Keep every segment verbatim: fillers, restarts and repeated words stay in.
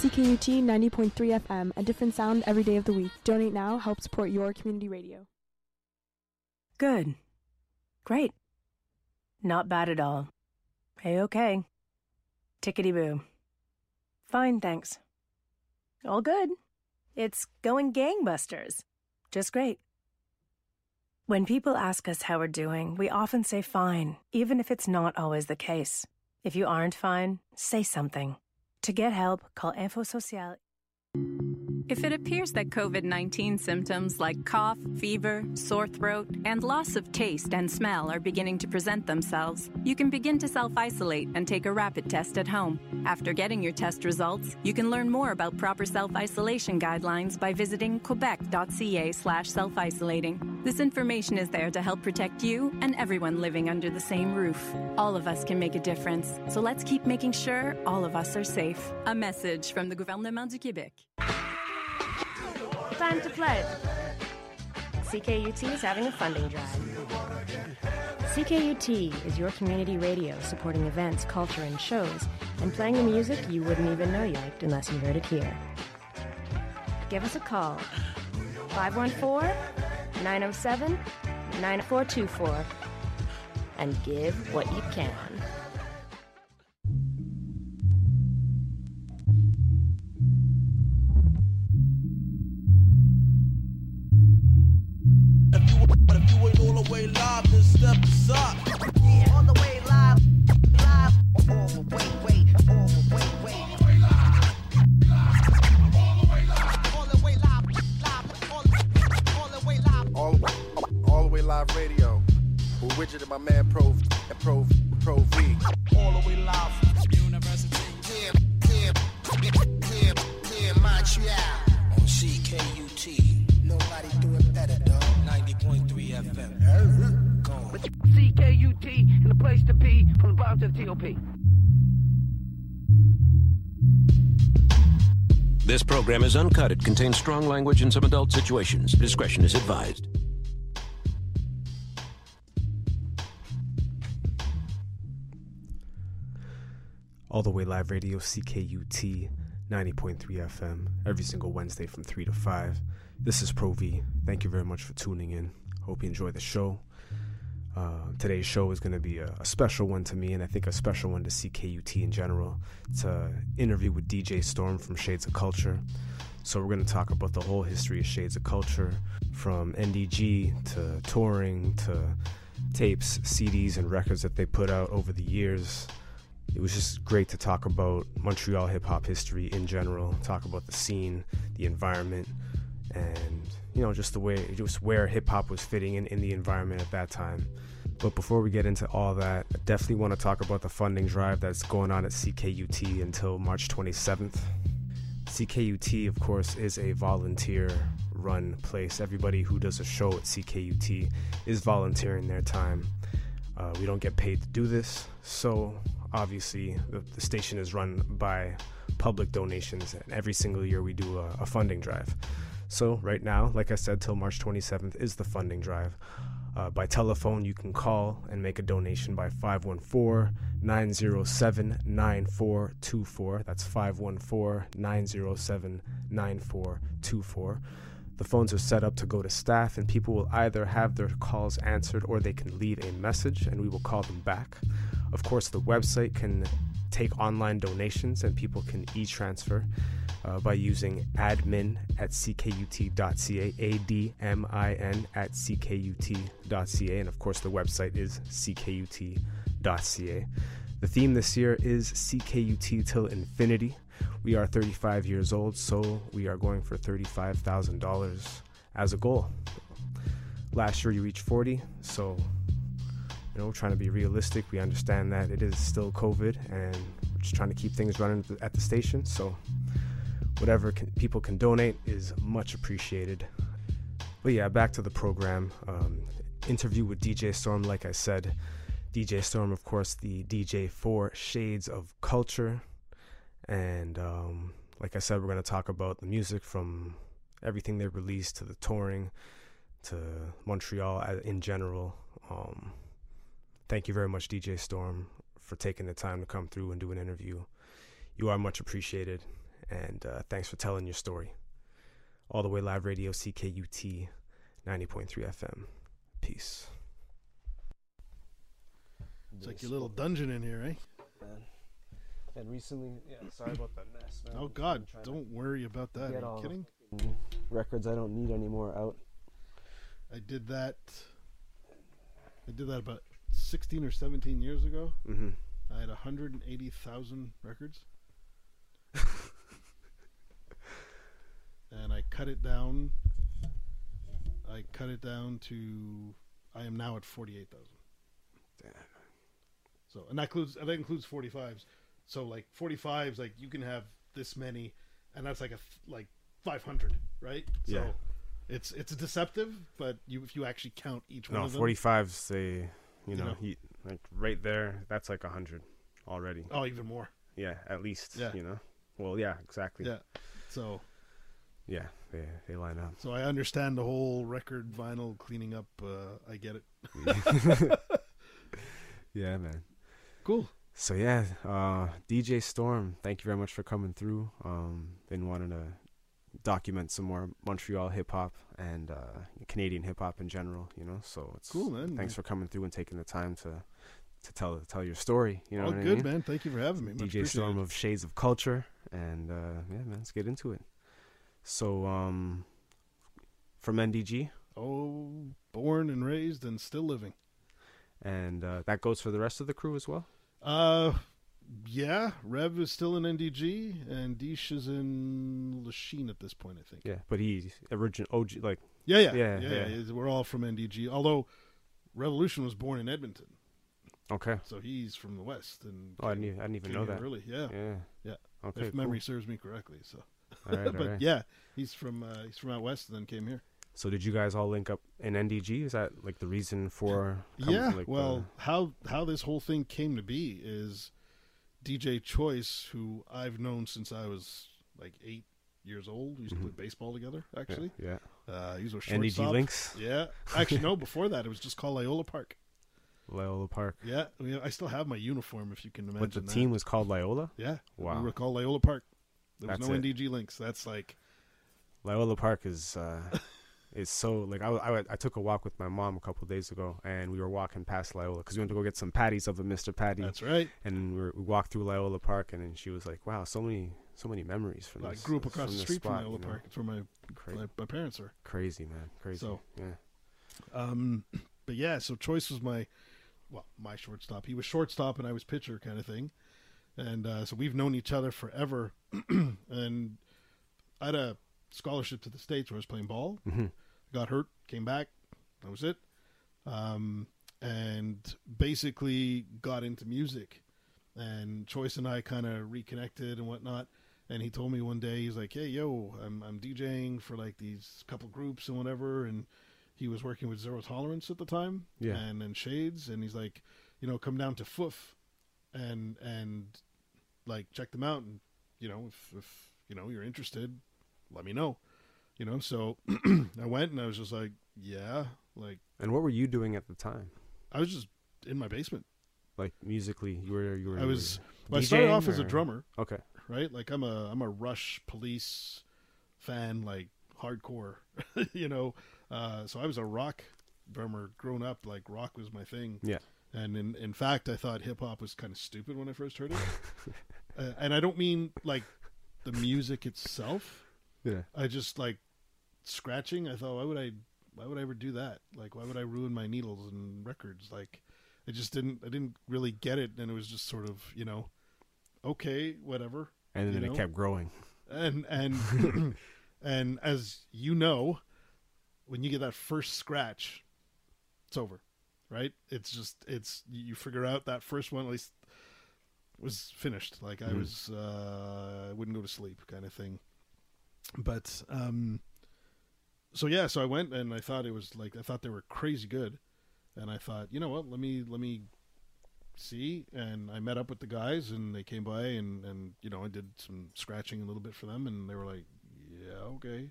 C K U T ninety point three F M, a different sound every day of the week. Donate now, help support your community radio. Good. Great. Not bad at all. A-okay. Tickety-boo. Fine, thanks. All good. It's going gangbusters. Just great. When people ask us how we're doing, we often say fine, even if it's not always the case. If you aren't fine, say something. To get help, call Info Social. If it appears that COVID nineteen symptoms like cough, fever, sore throat, and loss of taste and smell are beginning to present themselves, you can begin to self-isolate and take a rapid test at home. After getting your test results, you can learn more about proper self-isolation guidelines by visiting quebec.ca slash self-isolating. This information is there to help protect you and everyone living under the same roof. All of us can make a difference, so let's keep making sure all of us are safe. A message from the Gouvernement du Québec. Time to pledge. C K U T is having a funding drive. C K U T is your community radio supporting events, culture, and shows, and playing the music you wouldn't even know you liked unless you heard it here. Give us a call. five one four, nine oh seven, nine four two four. And give what you can. My man Pro and Pro Pro V. All the way live from University. Clear, clear, clear, clear Montreal. On C K U T. Nobody doing better, dog. ninety point three F M. Go. C K U T and the place to be from the bottom to the T O P. This program is uncut. It contains strong language and some adult situations. Discretion is advised. All the way live radio, C K U T ninety point three F M, every single Wednesday from three to five. This is Pro V. Thank you very much for tuning in. Hope you enjoy the show. Uh, today's show is going to be a, a special one to me, and I think a special one to C K U T in general. It's an interview with D J Storm from Shades of Culture. So we're going to talk about the whole history of Shades of Culture, from N D G to touring to tapes, C Ds, and records that they put out over the years. It was just great to talk about Montreal hip-hop history in general, talk about the scene, the environment, and, you know, just the way, just where hip-hop was fitting in, in the environment at that time. But before we get into all that, I definitely want to talk about the funding drive that's going on at C K U T until March twenty-seventh. C K U T, of course, is a volunteer-run place. Everybody who does a show at C K U T is volunteering their time. Uh, we don't get paid to do this, so obviously the, the station is run by public donations, and every single year we do a, a funding drive. So right now, like I said, till March twenty-seventh is the funding drive. Uh, by telephone, you can call and make a donation by five one four, nine oh seven, nine four two four. That's five one four, nine oh seven, nine four two four. The phones are set up to go to staff, and people will either have their calls answered or they can leave a message and we will call them back. Of course, the website can take online donations and people can e-transfer uh, by using admin at c k u t dot c a, A D M I N at c k u t dot c a, and of course the website is c k u t dot c a. The theme this year is C K U T till infinity. We are thirty-five years old, so we are going for thirty-five thousand dollars as a goal. Last year you reached forty, so you know, we're trying to be realistic. We understand that it is still COVID, and we're just trying to keep things running at the station. So whatever can, people can donate is much appreciated. But yeah, back to the program. Um, interview with D J Storm, like I said. D J Storm, of course, the D J for Shades of Culture. And um, like I said, we're going to talk about the music from everything they released to the touring to Montreal in general. Um, thank you very much, D J Storm, for taking the time to come through and do an interview. You are much appreciated. And uh, thanks for telling your story. All the way live radio, C K U T ninety point three F M. Peace. It's like your little dungeon in here, eh? Man. And recently, yeah, sorry about that mess, man. Oh, God, don't worry about that. Are you kidding? Records I don't need anymore out. I did that. I did that about sixteen or seventeen years ago. Mm-hmm. I had one hundred eighty thousand records. And I cut it down. I cut it down to. I am now at forty-eight thousand. Damn. So, and that includes that includes forty-fives. So, like forty-fives, like you can have this many, and that's like a like five hundred, right? Yeah. So it's it's deceptive, but you if you actually count each No, one of them. forty-fives, they, you, You know, know. he, like right there, that's like one hundred already. Oh, even more. Yeah, at least, Yeah. you know. Well, yeah, exactly. Yeah. So. Yeah, they they line up. So I understand the whole record vinyl cleaning up. Uh, I get it. Yeah, man. Cool. So yeah, uh, D J Storm, thank you very much for coming through. Um, been wanting to document some more Montreal hip hop and uh, Canadian hip hop in general, you know. So it's Cool, man. Thanks for coming through and taking the time to to tell tell your story. You know, Oh, what good, I mean? man. Thank you for having me. Much D J Storm appreciated. of Shades of Culture, and uh, yeah, man, let's get into it. So, um, from N D G. Oh, born and raised and still living. And uh, that goes for the rest of the crew as well? Uh, yeah. Rev is still in N D G, and Deesh is in Lachine at this point, I think. Yeah, but he's original O G, like... Yeah, yeah. Yeah, yeah, yeah. yeah. We're all from N D G, although Revolution was born in Edmonton. Okay. So he's from the West. And Oh, I didn't, even- I didn't even came know here that. Early. Yeah. Yeah. Yeah. Okay, If memory serves me correctly, so... All right, all but right. yeah, he's from uh, he's from out west and then came here. So did you guys all link up in N D G? Is that like the reason for? com- yeah. like, well, how how this whole thing came to be is D J Choice, who I've known since I was like eight years old. We used Mhm. to play baseball together. the, Actually, yeah, uh, he was a yeah. N D G shortstop. links, Yeah, actually, no. Before that, it was just called Loyola Park. Loyola Park. Yeah, I, mean, I still have my uniform, if you can imagine. But the that. team was called Loyola. Yeah, Wow. we were called Loyola Park. There was That's no it. N D G links. That's like. Loyola Park is uh, is so like I, I I took a walk with my mom a couple of days ago, and we were walking past Loyola because we went to go get some patties of a Mister Patty. That's right. And we, were, we walked through Loyola Park, and then she was like, "Wow, so many so many memories from I this." grew up across from the this street spot, from Loyola you know? Park. It's where my, Cra- my my parents are. Crazy, man, crazy. So- yeah, Um, but yeah, so Choice was my, well, my shortstop. He was shortstop and I was pitcher, kind of thing. And uh, so we've known each other forever. And I had a scholarship to the States where I was playing ball. mm-hmm. Got hurt, came back. That was it. Um, and basically got into music. And Choice and I kind of reconnected and whatnot. And he told me one day, he's like, "Hey, yo, I'm I'm DJing for like these couple groups and whatever." And he was working with Zero Tolerance at the time, Yeah. and and Shades. And he's like, "You know, come down to Foof, and and like check them out. And you know, if if you know you're interested, let me know." You know, so I went and I was just like, "Yeah," like And what were you doing at the time? I was just in my basement. Like musically, you were you were. I was. you were Well, I started DJing, off as a or- drummer. Okay. Right? Like I'm a I'm a Rush Police fan, like hardcore, you know. Uh, so I was a rock drummer growing up. Like rock was my thing. Yeah. And in in fact, I thought hip hop was kind of stupid when I first heard it. uh, and I don't mean like the music itself. Yeah. I just like scratching. I thought, why would I why would I ever do that? Like, why would I ruin my needles and records? Like, I just didn't I didn't really get it, and it was just sort of, you know, okay, whatever. And then you it know? kept growing. And and and as you know, when you get that first scratch, it's over, right? It's just it's you figure out that first one at least was finished. Like I Mhm. was, uh, I wouldn't go to sleep, kind of thing. But um, so yeah, so I went and I thought it was like I thought they were crazy good, and I thought, you know what, let me let me see. And I met up with the guys, and they came by, and and you know I did some scratching a little bit for them, and they were like, yeah, okay,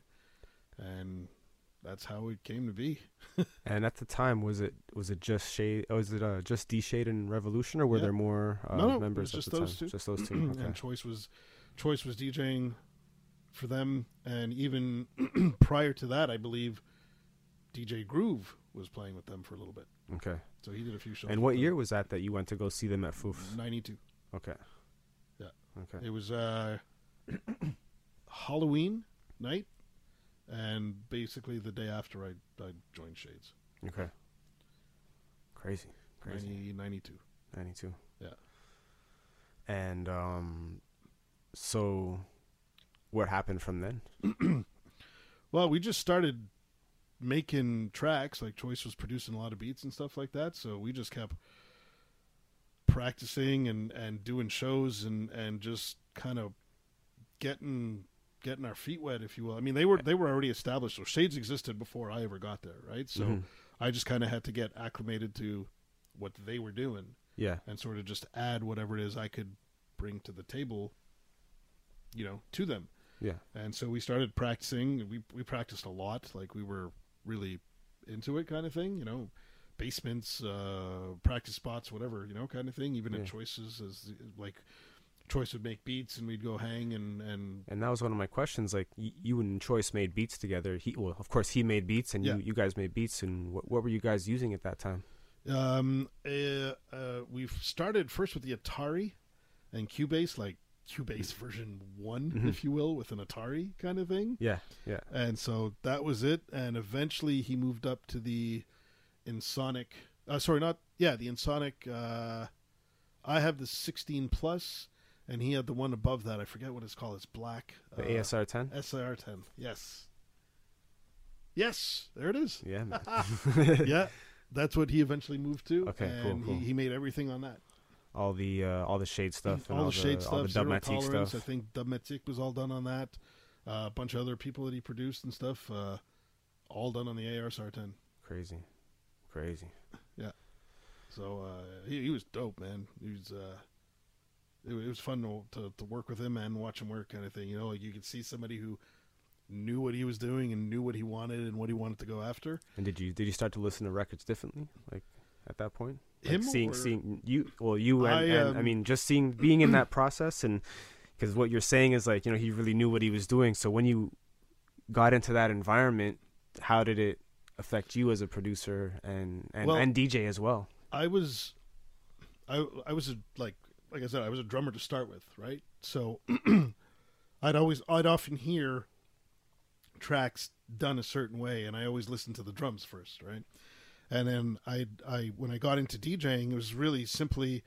and that's how it came to be. And at the time, was it was it just Shade? Was it uh, just D Shade and Revolution, or were Yeah. there more uh, No, no, it members was just at the those time? two. Just those two. Okay. And Choice was Choice was DJing for them, and even prior to that, I believe D J Groove was playing with them for a little bit. Okay. So he did a few shows. And with what them. year was that that you went to go see them at Foof's? ninety-two. Okay. Yeah. Okay. It was uh, Halloween night, and basically the day after I, I joined Shades. Okay. Crazy. Crazy. ninety, ninety-two. ninety-two. Yeah. And um, so what happened from then? Well, we just started making tracks. Like Choice was producing a lot of beats and stuff like that, so we just kept practicing and, and doing shows and, and just kind of getting getting our feet wet, if you will. I mean, they were they were already established, so Shades existed before I ever got there, right? So Mm-hmm. I just kind of had to get acclimated to what they were doing. Yeah. And sort of just add whatever it is I could bring to the table, you know, to them. Yeah. And so we started practicing. We we practiced a lot. Like we were really into it, kind of thing. You know, basements, uh, practice spots, whatever. You know, kind of thing. Even yeah. in Choices, as like Choice would make beats, and we'd go hang and and. And that was one of my questions. Like y- you and Choice made beats together. He well, of course, he made beats, and Yeah. you you guys made beats. And what what were you guys using at that time? Um, uh, uh, we've started first with the Atari and Cubase, like Cubase version one, Mhm. if you will, with an Atari kind of thing. Yeah. Yeah. And so that was it. And eventually he moved up to the Ensoniq. Uh, sorry, not yeah, the Ensoniq. Uh, I have the sixteen plus, and he had the one above that. I forget what it's called. It's black. The uh, A S R ten. S I R ten. Yes. Yes, there it is. Yeah. Man. Yeah, that's what he eventually moved to. Okay, and cool, cool. He, he made everything on that. all the uh, all the shade stuff and all, the shade all the stuff, Zero Dubmatique Tolerance. stuff. I think Dubmatique was all done on that. Uh, a bunch of other people that he produced and stuff, uh, all done on the A S R ten. Crazy, crazy. Yeah. So uh, he he was dope, man. He was. Uh, it, it was fun to, to to work with him and watch him work, kind of thing. You know, like you could see somebody who knew what he was doing and knew what he wanted and what he wanted to go after. And did you did you start to listen to records differently, like at that point? Like Him seeing or- seeing you well you and I, I, and, um, I mean just seeing being in that process, and because what you're saying is like, you know, he really knew what he was doing. So when you got into that environment, how did it affect you as a producer and and, Well, and D J as well? I was, I I was a, like like I said, I was a drummer to start with, right? So I'd always I'd often hear tracks done a certain way, and I always listened to the drums first, right? And then I I when I got into DJing, it was really simply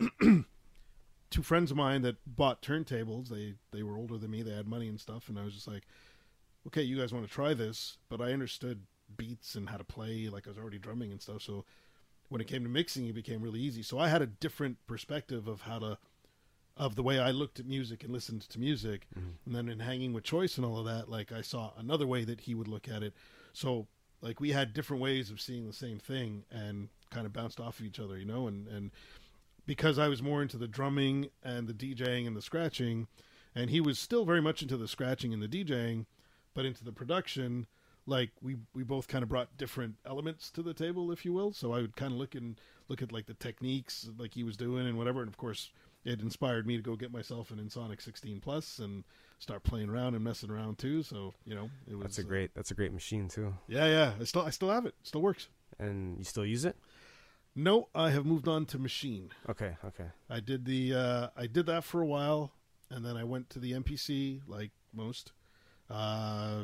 two friends of mine that bought turntables. They they were older than me, they had money and stuff, and I was just like, okay, you guys want to try this? But I understood beats and how to play, like I was already drumming and stuff, so when it came to mixing, it became really easy. So I had a different perspective of how to, of the way I looked at music and listened to music. Mm-hmm. And then in hanging with Choice and all of that, like I saw another way that he would look at it. So like we had different ways of seeing the same thing and kind of bounced off of each other, you know, and, and because I was more into the drumming and the DJing and the scratching, and he was still very much into the scratching and the DJing, but into the production, like we we both kind of brought different elements to the table, if you will. So I would kind of look and look at like the techniques like he was doing and whatever. And of course, it inspired me to go get myself an Ensoniq sixteen plus and start playing around and messing around too. So you know, it was That's a great that's a great machine too. yeah, yeah. I still I still have it. It still works. And you still use it? No, I have moved on to Machine. Okay, okay. I did the uh, I did that for a while, and then I went to the M P C like most. Uh,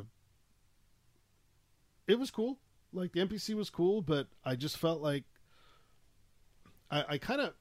it was cool. Like the M P C was cool, but I just felt like I, I kind of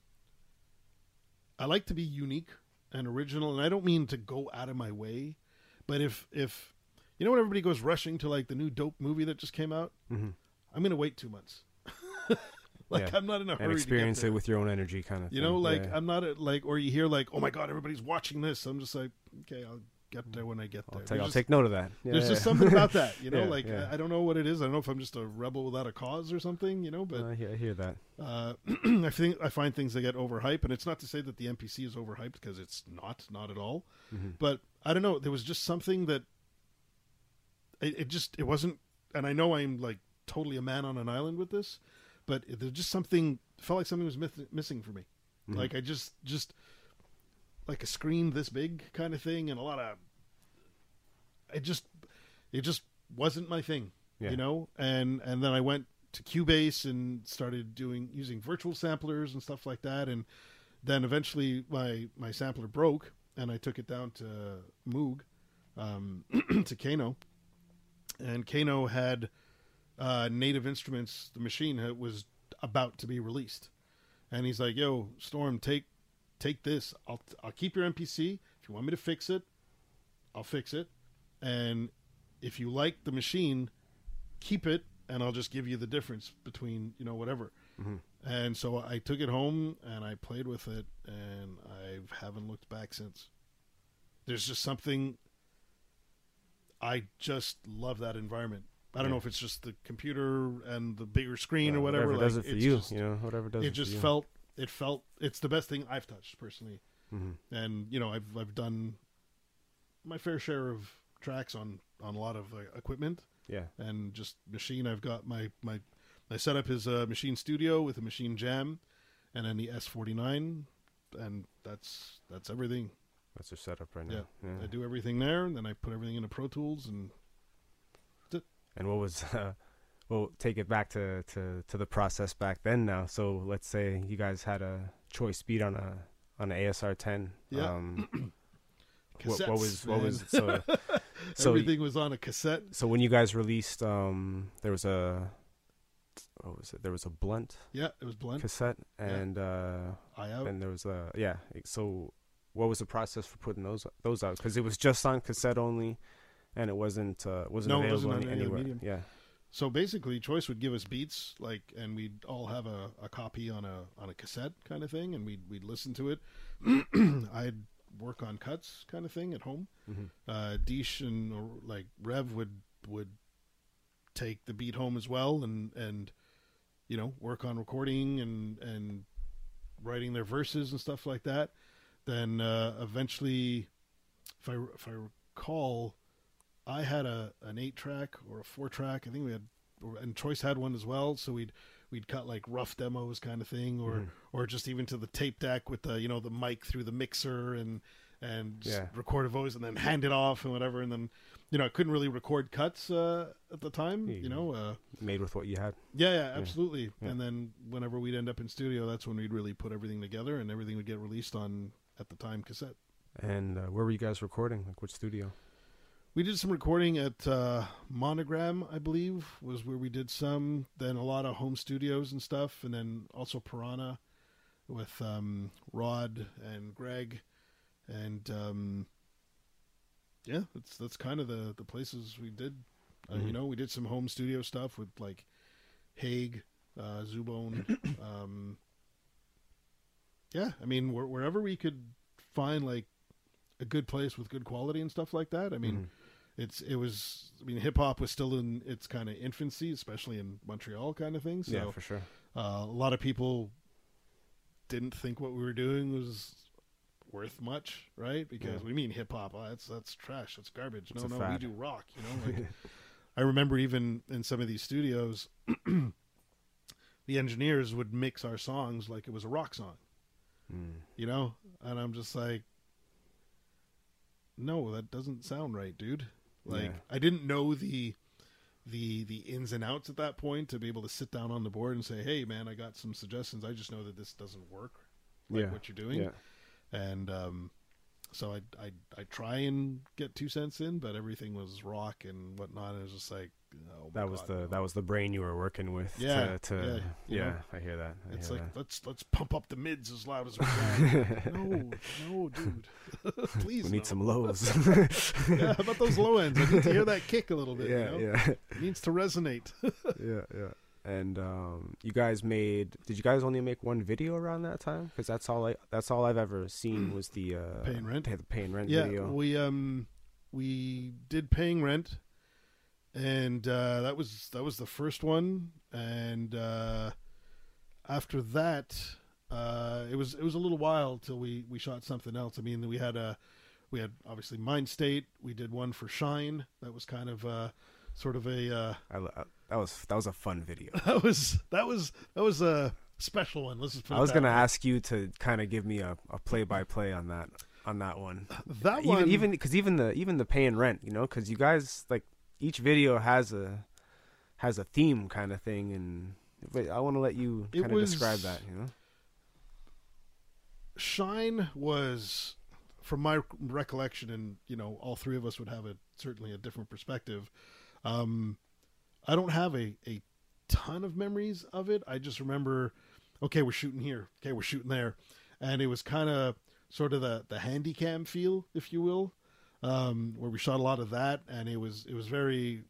I like to be unique and original, and I don't mean to go out of my way, but if if you know when everybody goes rushing to like the new dope movie that just came out, Mm-hmm. I'm gonna wait two months. Like Yeah. I'm not in a hurry And experience to get it there. with your own energy, kind of. You thing. know, like Yeah. I'm not a, like, or you hear like, oh my god, everybody's watching this. I'm just like, okay, I'll get there when I get I'll, there. take, There's I'll just, take note of that. Yeah, there's yeah. just something about that, you know. Yeah, like yeah. I, I don't know what it is. I don't know if I'm just a rebel without a cause or something, you know. But Uh, I, hear, I hear that. uh, I think I find things that get overhyped, and it's not to say that the M P C is overhyped because it's not, not at all. Mm-hmm. But I don't know. There was just something that it, it just it wasn't. And I know I'm like totally a man on an island with this, but there's just something felt like something was myth- missing for me. Mhm. Like I just just like a screen this big kind of thing, and a lot of it just it just wasn't my thing, Yeah. you know. And and then I went to Cubase and started doing using virtual samplers and stuff like that, and then eventually my my sampler broke, and I took it down to Moog, um, to Kano, and Kano had uh, Native Instruments. The machine had, was about to be released, and he's like, "Yo, Storm, take take this. I'll I'll keep your M P C. If you want me to fix it, I'll fix it, and if you like the machine, keep it, and I'll just give you the difference between, you know, whatever." Mm-hmm. And so I took it home and I played with it, and I haven't looked back since. There's just something, I just love that environment. I don't Yeah. know if it's just the computer and the bigger screen Uh, or whatever. Whatever like, does it for it's you, just- you know, whatever does it it, just for you. felt it felt it's the best thing I've touched personally. Mm-hmm. And you know, I've I've done my fair share of tracks on on a lot of uh, equipment. Yeah. And just machine. I've got my my my setup is a Machine Studio with a Machine Jam, and then the S forty-nine, and that's that's everything. That's your setup right Yeah. now. Yeah. I do everything there, and then I put everything into Pro Tools, and that's it. And what was, uh, well, take it back to, to, to the process back then now. So let's say you guys had a Choice Beat on a on an A S R ten. Yeah. Um, what, what was Cassettes, what man. was so so everything was on a cassette. so when you guys released, um, there was a what was it? There was a Blunt Yeah, it was Blunt. cassette, and uh, Eye Out. and there was a yeah. So what was the process for putting those those out? Because it was just on cassette only, and it wasn't uh, wasn't No, it available wasn't on any- any other anywhere. medium. Yeah. So basically, Choice would give us beats, like, and we'd all have a, a copy on a on a cassette kind of thing, and we'd we'd listen to it. I'd work on cuts kind of thing at home. Mm-hmm. Uh, Deesh and or, like Rev would would take the beat home as well, and and you know, work on recording and and writing their verses and stuff like that. Then uh, eventually, if I if I recall, I had a an eight track or a four track. I think we had, and Choice had one as well. So we'd we'd cut like rough demos kind of thing, or Mhm. or just even to the tape deck with the, you know, the mic through the mixer and and just Yeah. record a voice and then hand it off and whatever. And then, you know, I couldn't really record cuts uh, at the time. Yeah, You know, uh, Made with what you had. yeah, yeah, absolutely. Yeah. And then whenever we'd end up in studio, that's when we'd really put everything together, and everything would get released on, at the time, cassette. And uh, where were you guys recording? Like, which studio? We did some recording at uh, Monogram, I believe, was where we did some. Then a lot of home studios and stuff, and then also Piranha with um, Rod and Greg, and um, yeah, that's that's kind of the the places we did. Uh, Mhm. You know, we did some home studio stuff with like Haig, uh, Zubone. um, yeah, I mean, wh- wherever we could find like a good place with good quality and stuff like that. I mean. Mhm. It's it was I mean hip hop was still in its kind of infancy, especially in Montreal kind of thing. So yeah, for sure. uh, a lot of people didn't think what we were doing was worth much, right? Because Yeah. we mean hip hop, oh, that's that's trash, that's garbage. It's no, a no, we fad. do rock. You know, like I remember even in some of these studios, the engineers would mix our songs like it was a rock song. Mm. You know, and I'm just like, no, that doesn't sound right, dude. Like, Yeah. I didn't know the the the ins and outs at that point to be able to sit down on the board and say, hey man, I got some suggestions. I just know that this doesn't work like Yeah. what you're doing. Yeah. And um so I I I try and get two cents in, but everything was rock and whatnot, and it was just like, oh my That was God, the no. that was the brain you were working with. Yeah, To, to, yeah, you yeah. know, I hear that. I It's hear like that. let's let's pump up the mids as loud as we can. no, no, dude. Please. We need no. some lows. Yeah, how about those low ends? I need to hear that kick a little bit. yeah, you know? yeah, It needs to resonate. yeah, yeah. And um, you guys made? Did you guys only make one video around that time? Because that's all I that's all I've ever seen was the uh, Paying Rent? The paying rent Yeah, video. we um we did Paying Rent, and uh, that was that was the first one. And uh, after that, uh, it was it was a little while till we, we shot something else. I mean, we had a we had obviously Mind State. We did one for Shine. That was kind of uh, sort of a uh, I, I, that was that was a fun video. that was that was that was a special one. Let's just put I it was that gonna way. ask you to kind of give me a, a play by play on that. on that one. That even, one, even because even the even the paying rent, you know, because you guys like each video has a has a theme kind of thing, and but I want to let you kind of describe that. You know, Shine was, from my recollection, and you know, all three of us would have a certainly a different perspective. Um, I don't have a a ton of memories of it. I just remember, okay, we're shooting here, okay, we're shooting there, and it was kind of sort of the the handycam feel, if you will, um, where we shot a lot of that, and it was it was very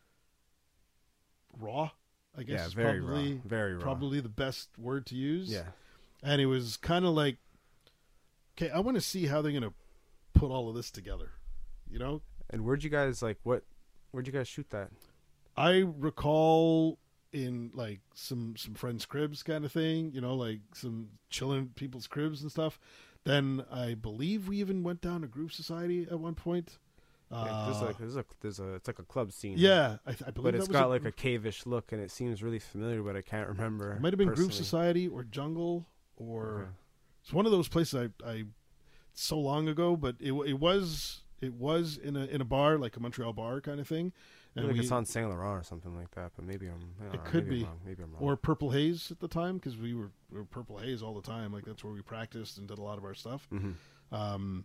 raw, I guess. Yeah, is very probably, raw, very raw. Probably the best word to use. Yeah, and it was kind of like, okay, I want to see how they're gonna put all of this together, you know. And where'd you guys like what? Where'd you guys shoot that? I recall in like some some friends' cribs kind of thing, you know, like some chilling people's cribs and stuff. Then I believe we even went down to Groove Society at one point. Yeah, there's Uh, like there's a there's a it's like a club scene. yeah, I, th- I believe but that it's was got a, like a cave-ish look, and it seems really familiar, but I can't remember. it might have been Groove personally. Society or Jungle, or Okay. it's one of those places. I, I so long ago, but it it was it was in a in a bar, like a Montreal bar kind of thing. I And feel like we, it's on Saint Laurent or something like that, but maybe I'm. I don't It know, could maybe be. I'm wrong. Maybe I'm wrong. or Purple Haze at the time, because we were, we were Purple Haze all the time. Like that's where we practiced and did a lot of our stuff. Mhm. Um,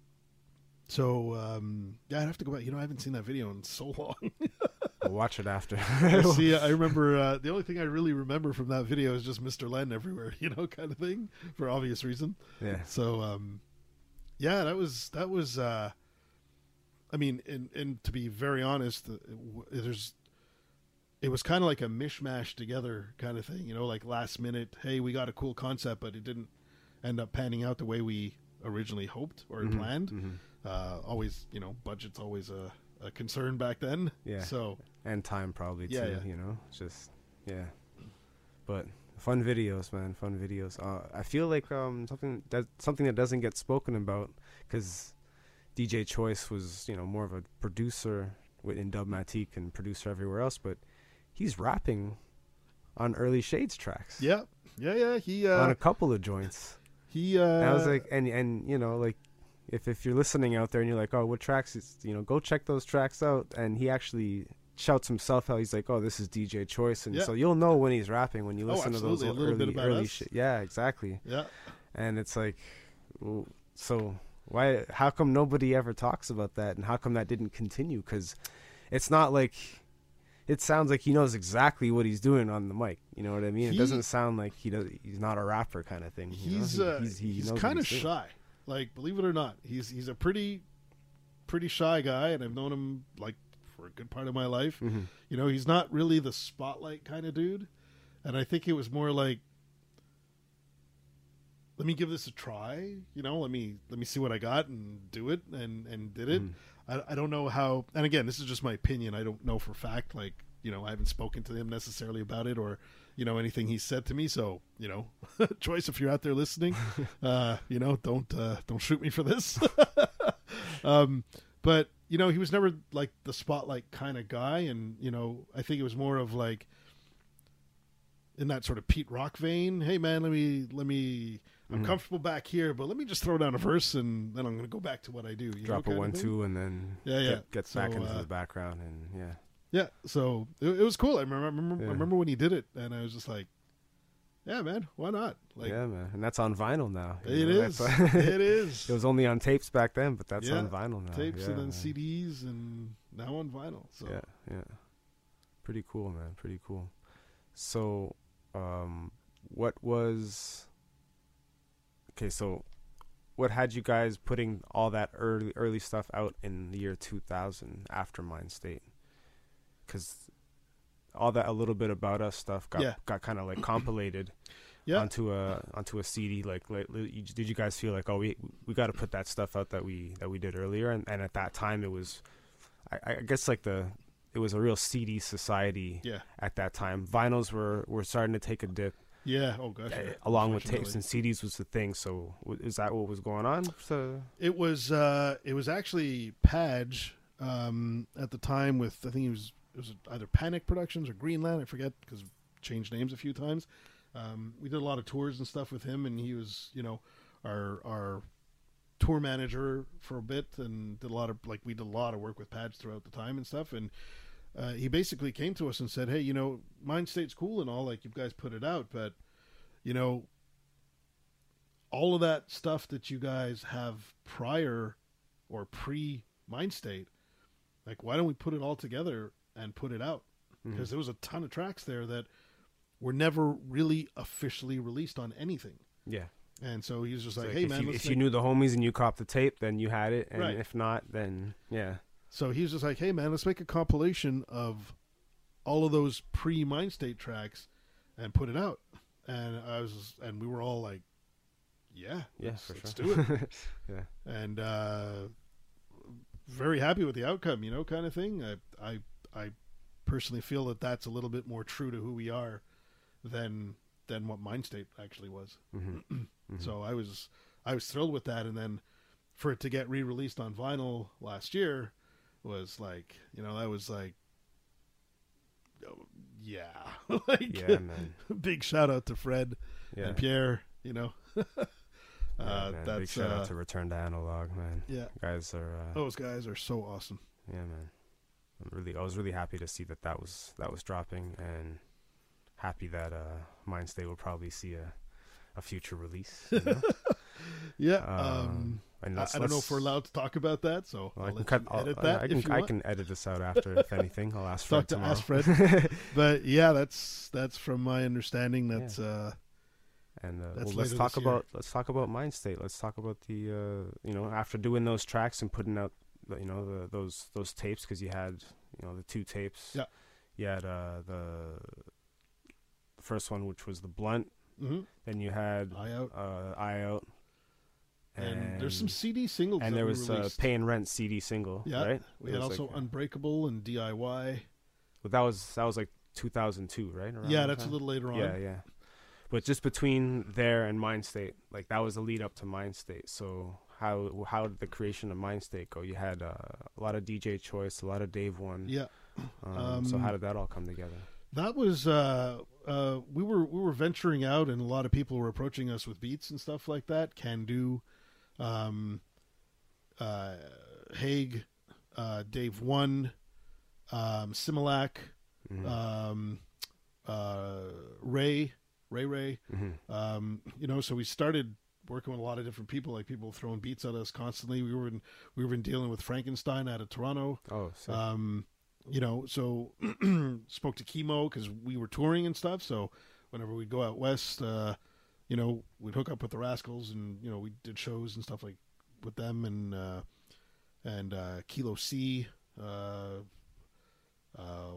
so um, yeah, I'd have to go back. You know, I haven't seen that video in so long. We'll watch it after. I see, I remember uh, the only thing I really remember from that video is just Mister Len everywhere, you know, kind of thing, for obvious reason. Yeah. So um, yeah, that was that was. Uh, I mean, and and to be very honest, uh, w- there's. It was kind of like a mishmash together kind of thing, you know, like last minute. Hey, we got a cool concept, but it didn't end up panning out the way we originally hoped or Mhm, planned. mhm. Uh, always, you know, budget's always a, a concern back then. Yeah. So And time probably Yeah, too. yeah. You know, it's just yeah. But fun videos, man. Fun videos. Uh, I feel like um something that something that doesn't get spoken about, because D J Choice was, you know, more of a producer in Dubmatique and producer everywhere else, but he's rapping on Early Shades tracks. yeah, yeah, yeah. He uh, On a couple of joints. he. Uh, And I was like, and and you know, like, if if you're listening out there and you're like, oh, what tracks is, you know, go check those tracks out. And he actually shouts himself out. He's like, oh, this is D J Choice, and Yeah. so you'll know when he's rapping when you Oh, listen to those absolutely. A little early bit about early us. shit. Yeah, exactly. yeah. And it's like, well, so why? How come nobody ever talks about that, and how come that didn't continue? Because it's not like. It sounds like he knows exactly what he's doing on the mic. You know what I mean? He- it doesn't sound like he does. He's not a rapper kind of thing. you know? He's He- uh, he's, he he's knows what kind of doing. shy. Like, believe it or not, he's he's a pretty pretty shy guy, and I've known him like for a good part of my life. Mhm. You know, he's not really the spotlight kind of dude, and I think it was more like, let me give this a try. You know, let me let me see what I got and do it, and and did it. Mhm. I I don't know how. And again, this is just my opinion. I don't know for fact. Like, you know, I haven't spoken to him necessarily about it, or you know, anything he said to me. So, you know, Choice, if you're out there listening, uh, you know, don't uh, don't shoot me for this. um, but you know, he was never like the spotlight kind of guy, and you know, I think it was more of like in that sort of Pete Rock vein. Hey, man, let me let me. I'm Mhm. comfortable back here, but let me just throw down a verse, and then I'm going to go back to what I do. You Drop know, a kind of one thing. two and then Yeah, yeah. get, get So, back into uh, the background, and yeah. Yeah, so it, it was cool. I remember, I remember, Yeah. I remember when he did it, and I was just like, "Yeah, man, why not?" Like, Yeah, man, and that's on vinyl now. you it know, is, that's- it is. It was only on tapes back then, but that's Yeah, on vinyl now. Tapes yeah, and then man. C Ds, and now on vinyl. So Yeah, yeah. Pretty cool, man. Pretty cool. So, um, what was? Okay, so what had you guys putting all that early early stuff out in the year two thousand after Mind State? Because all that a little bit about us stuff got Yeah. got kind of like compilated yeah, onto a onto a C D. Like, like, you- did you guys feel like, oh, we we got to put that stuff out that we that we did earlier? And and at that time, it was, I, I guess like the it was a real C D society yeah, at that time. Vinyls were were starting to take a dip, yeah. Oh gosh, uh, yeah, along with tapes, unfortunately. and C Ds was the thing. So w- is that what was going on? So It was uh, it was actually Padge um, at the time with I think it was it was either Panic Productions or Greenland. I forget because changed names a few times. Um, we did a lot of tours and stuff with him, and he was you know our our tour manager for a bit and did a lot of like we did a lot of work with Pads throughout the time and stuff. And uh, he basically came to us and said, "Hey, you know, Mind State's cool and all, like you guys put it out, but you know, all of that stuff that you guys have prior or pre Mind State, like why don't we put it all together and put it out?" Because mm-hmm. there was a ton of tracks there that were never really officially released on anything. Yeah. And so he was just like, like "Hey, if man, you, let's if make... you knew the homies and you copped the tape, then you had it, and right. if not, then yeah." So he was just like, "Hey, man, let's make a compilation of all of those pre-Mind State tracks and put it out." And I was, and we were all like, "Yeah, yeah, let's, for let's sure. do it." Yeah. And uh, very happy with the outcome, you know, kind of thing. I, I, I personally feel that that's a little bit more true to who we are than than what Mind State actually was. Mm-hmm. Mm-hmm. So I was I was thrilled with that, and then for it to get re-released on vinyl last year was like, you know, that was like, oh, yeah, like, yeah, man. Big shout out to Fred yeah. and Pierre, you know. yeah, uh, man. that's Big shout uh, out to Return to Analog, man. Yeah, guys are uh, those guys are so awesome. Yeah, man. I'm really, I was really happy to see that that was that was dropping, and happy that uh, Mind State will probably see a, a future release. You know? yeah. Um, Um, and I, I don't know if we're allowed to talk about that, so well, I'll I can let cut. you I'll, edit uh, that I if can. you I want. can edit this out after, if anything. I'll ask Fred Talk to tomorrow. ask Fred. But yeah, that's that's from my understanding. That's Yeah. uh, And uh, That's well, let's later talk this year. about let's talk about Mind State. Let's talk about the uh, you know, after doing those tracks and putting out the, you know the, those those tapes, because you had you know the two tapes. Yeah. You had uh, the the first one, which was the Blunt. mm-hmm. Then you had Eye Out. uh, Eye Out. And, there's some C D singles. And that there we was uh, released. Pay and Rent C D single. Yeah, Right. we It had was also like, uh, Unbreakable and D I Y. But that was that was like two thousand two, right? Around Yeah, that that's time? a little later on. Yeah, yeah. But just between there and Mind State, like that was the lead up to Mind State. So how how did the creation of Mind State go? You had uh, a lot of D J choice, a lot of Dave One. Yeah. Um, Um, so how did that all come together? That was uh, uh, we were we were venturing out, and a lot of people were approaching us with beats and stuff like that. Can Do, um, uh, Haig, uh, Dave One, um, Similac, Mm-hmm. um, uh, Ray, Ray Ray. Mm-hmm. Um, you know, so we started working with a lot of different people, like people throwing beats at us constantly. We were in, we were in dealing with Frankenstein out of Toronto. Oh, so Um, you know, so spoke to Chemo because we were touring and stuff. So whenever we'd go out west, uh, you know, we'd hook up with the Rascals, and you know, we did shows and stuff like with them, and uh, and uh, Kilo C. Uh, uh,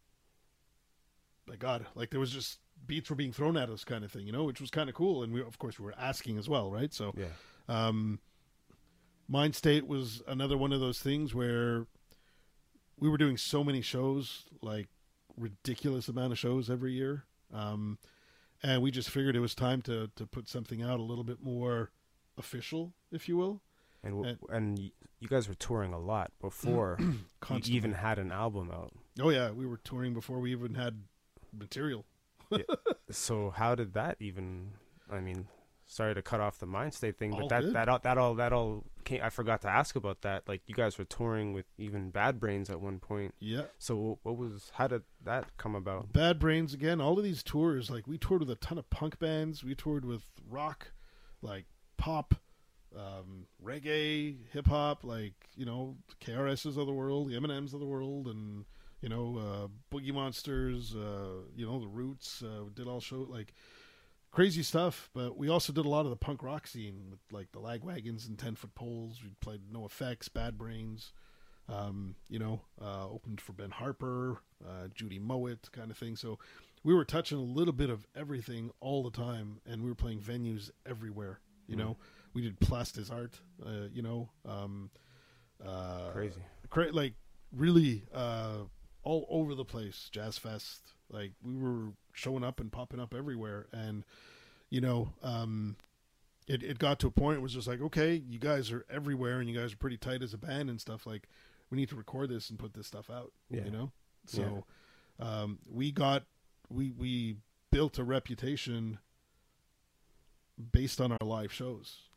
my God, like there was just beats were being thrown at us, kind of thing, you know, which was kind of cool. And we, of course, we were asking as well, right? So, yeah, um, Mind State was another one of those things where we were doing so many shows, like ridiculous amount of shows every year. Um, and we just figured it was time to, to put something out a little bit more official, if you will. and w- and- and y- you guys were touring a lot before you Constantly. even had an album out. Oh yeah, we were touring before we even had material. So how did that even? I mean, sorry to cut off the Mind State thing, but All that good. that all that all that all came, I forgot to ask about that. Like you guys were touring with even Bad Brains at one point. Yeah. So what was? How did that come about? Bad Brains again. All of these tours, like we toured with a ton of punk bands. We toured with rock, like pop, um, reggae, hip hop, like you know, K R S's of the world, the Eminems of the world, and you know, uh, Boogie Monsters. Uh, you know, the Roots. Uh, we did all show like crazy stuff. But we also did a lot of the punk rock scene with like the Lagwagons and Ten Foot Poles. We played No Effects, Bad Brains. Um, you know, uh, opened for Ben Harper, uh, Judy Mowat, kind of thing. So we were touching a little bit of everything all the time, and we were playing venues everywhere. You Mm. know, we did Plastis Art. Uh, you know, um, uh, Crazy. cra- like really uh, all over the place. Jazz Fest. Like we were showing up and popping up everywhere, and you know, um, it it got to a point. It was just like, okay, you guys are everywhere, and you guys are pretty tight as a band and stuff. Like, we need to record this and put this stuff out. Yeah. You know, so um, we got we we built a reputation based on our live shows.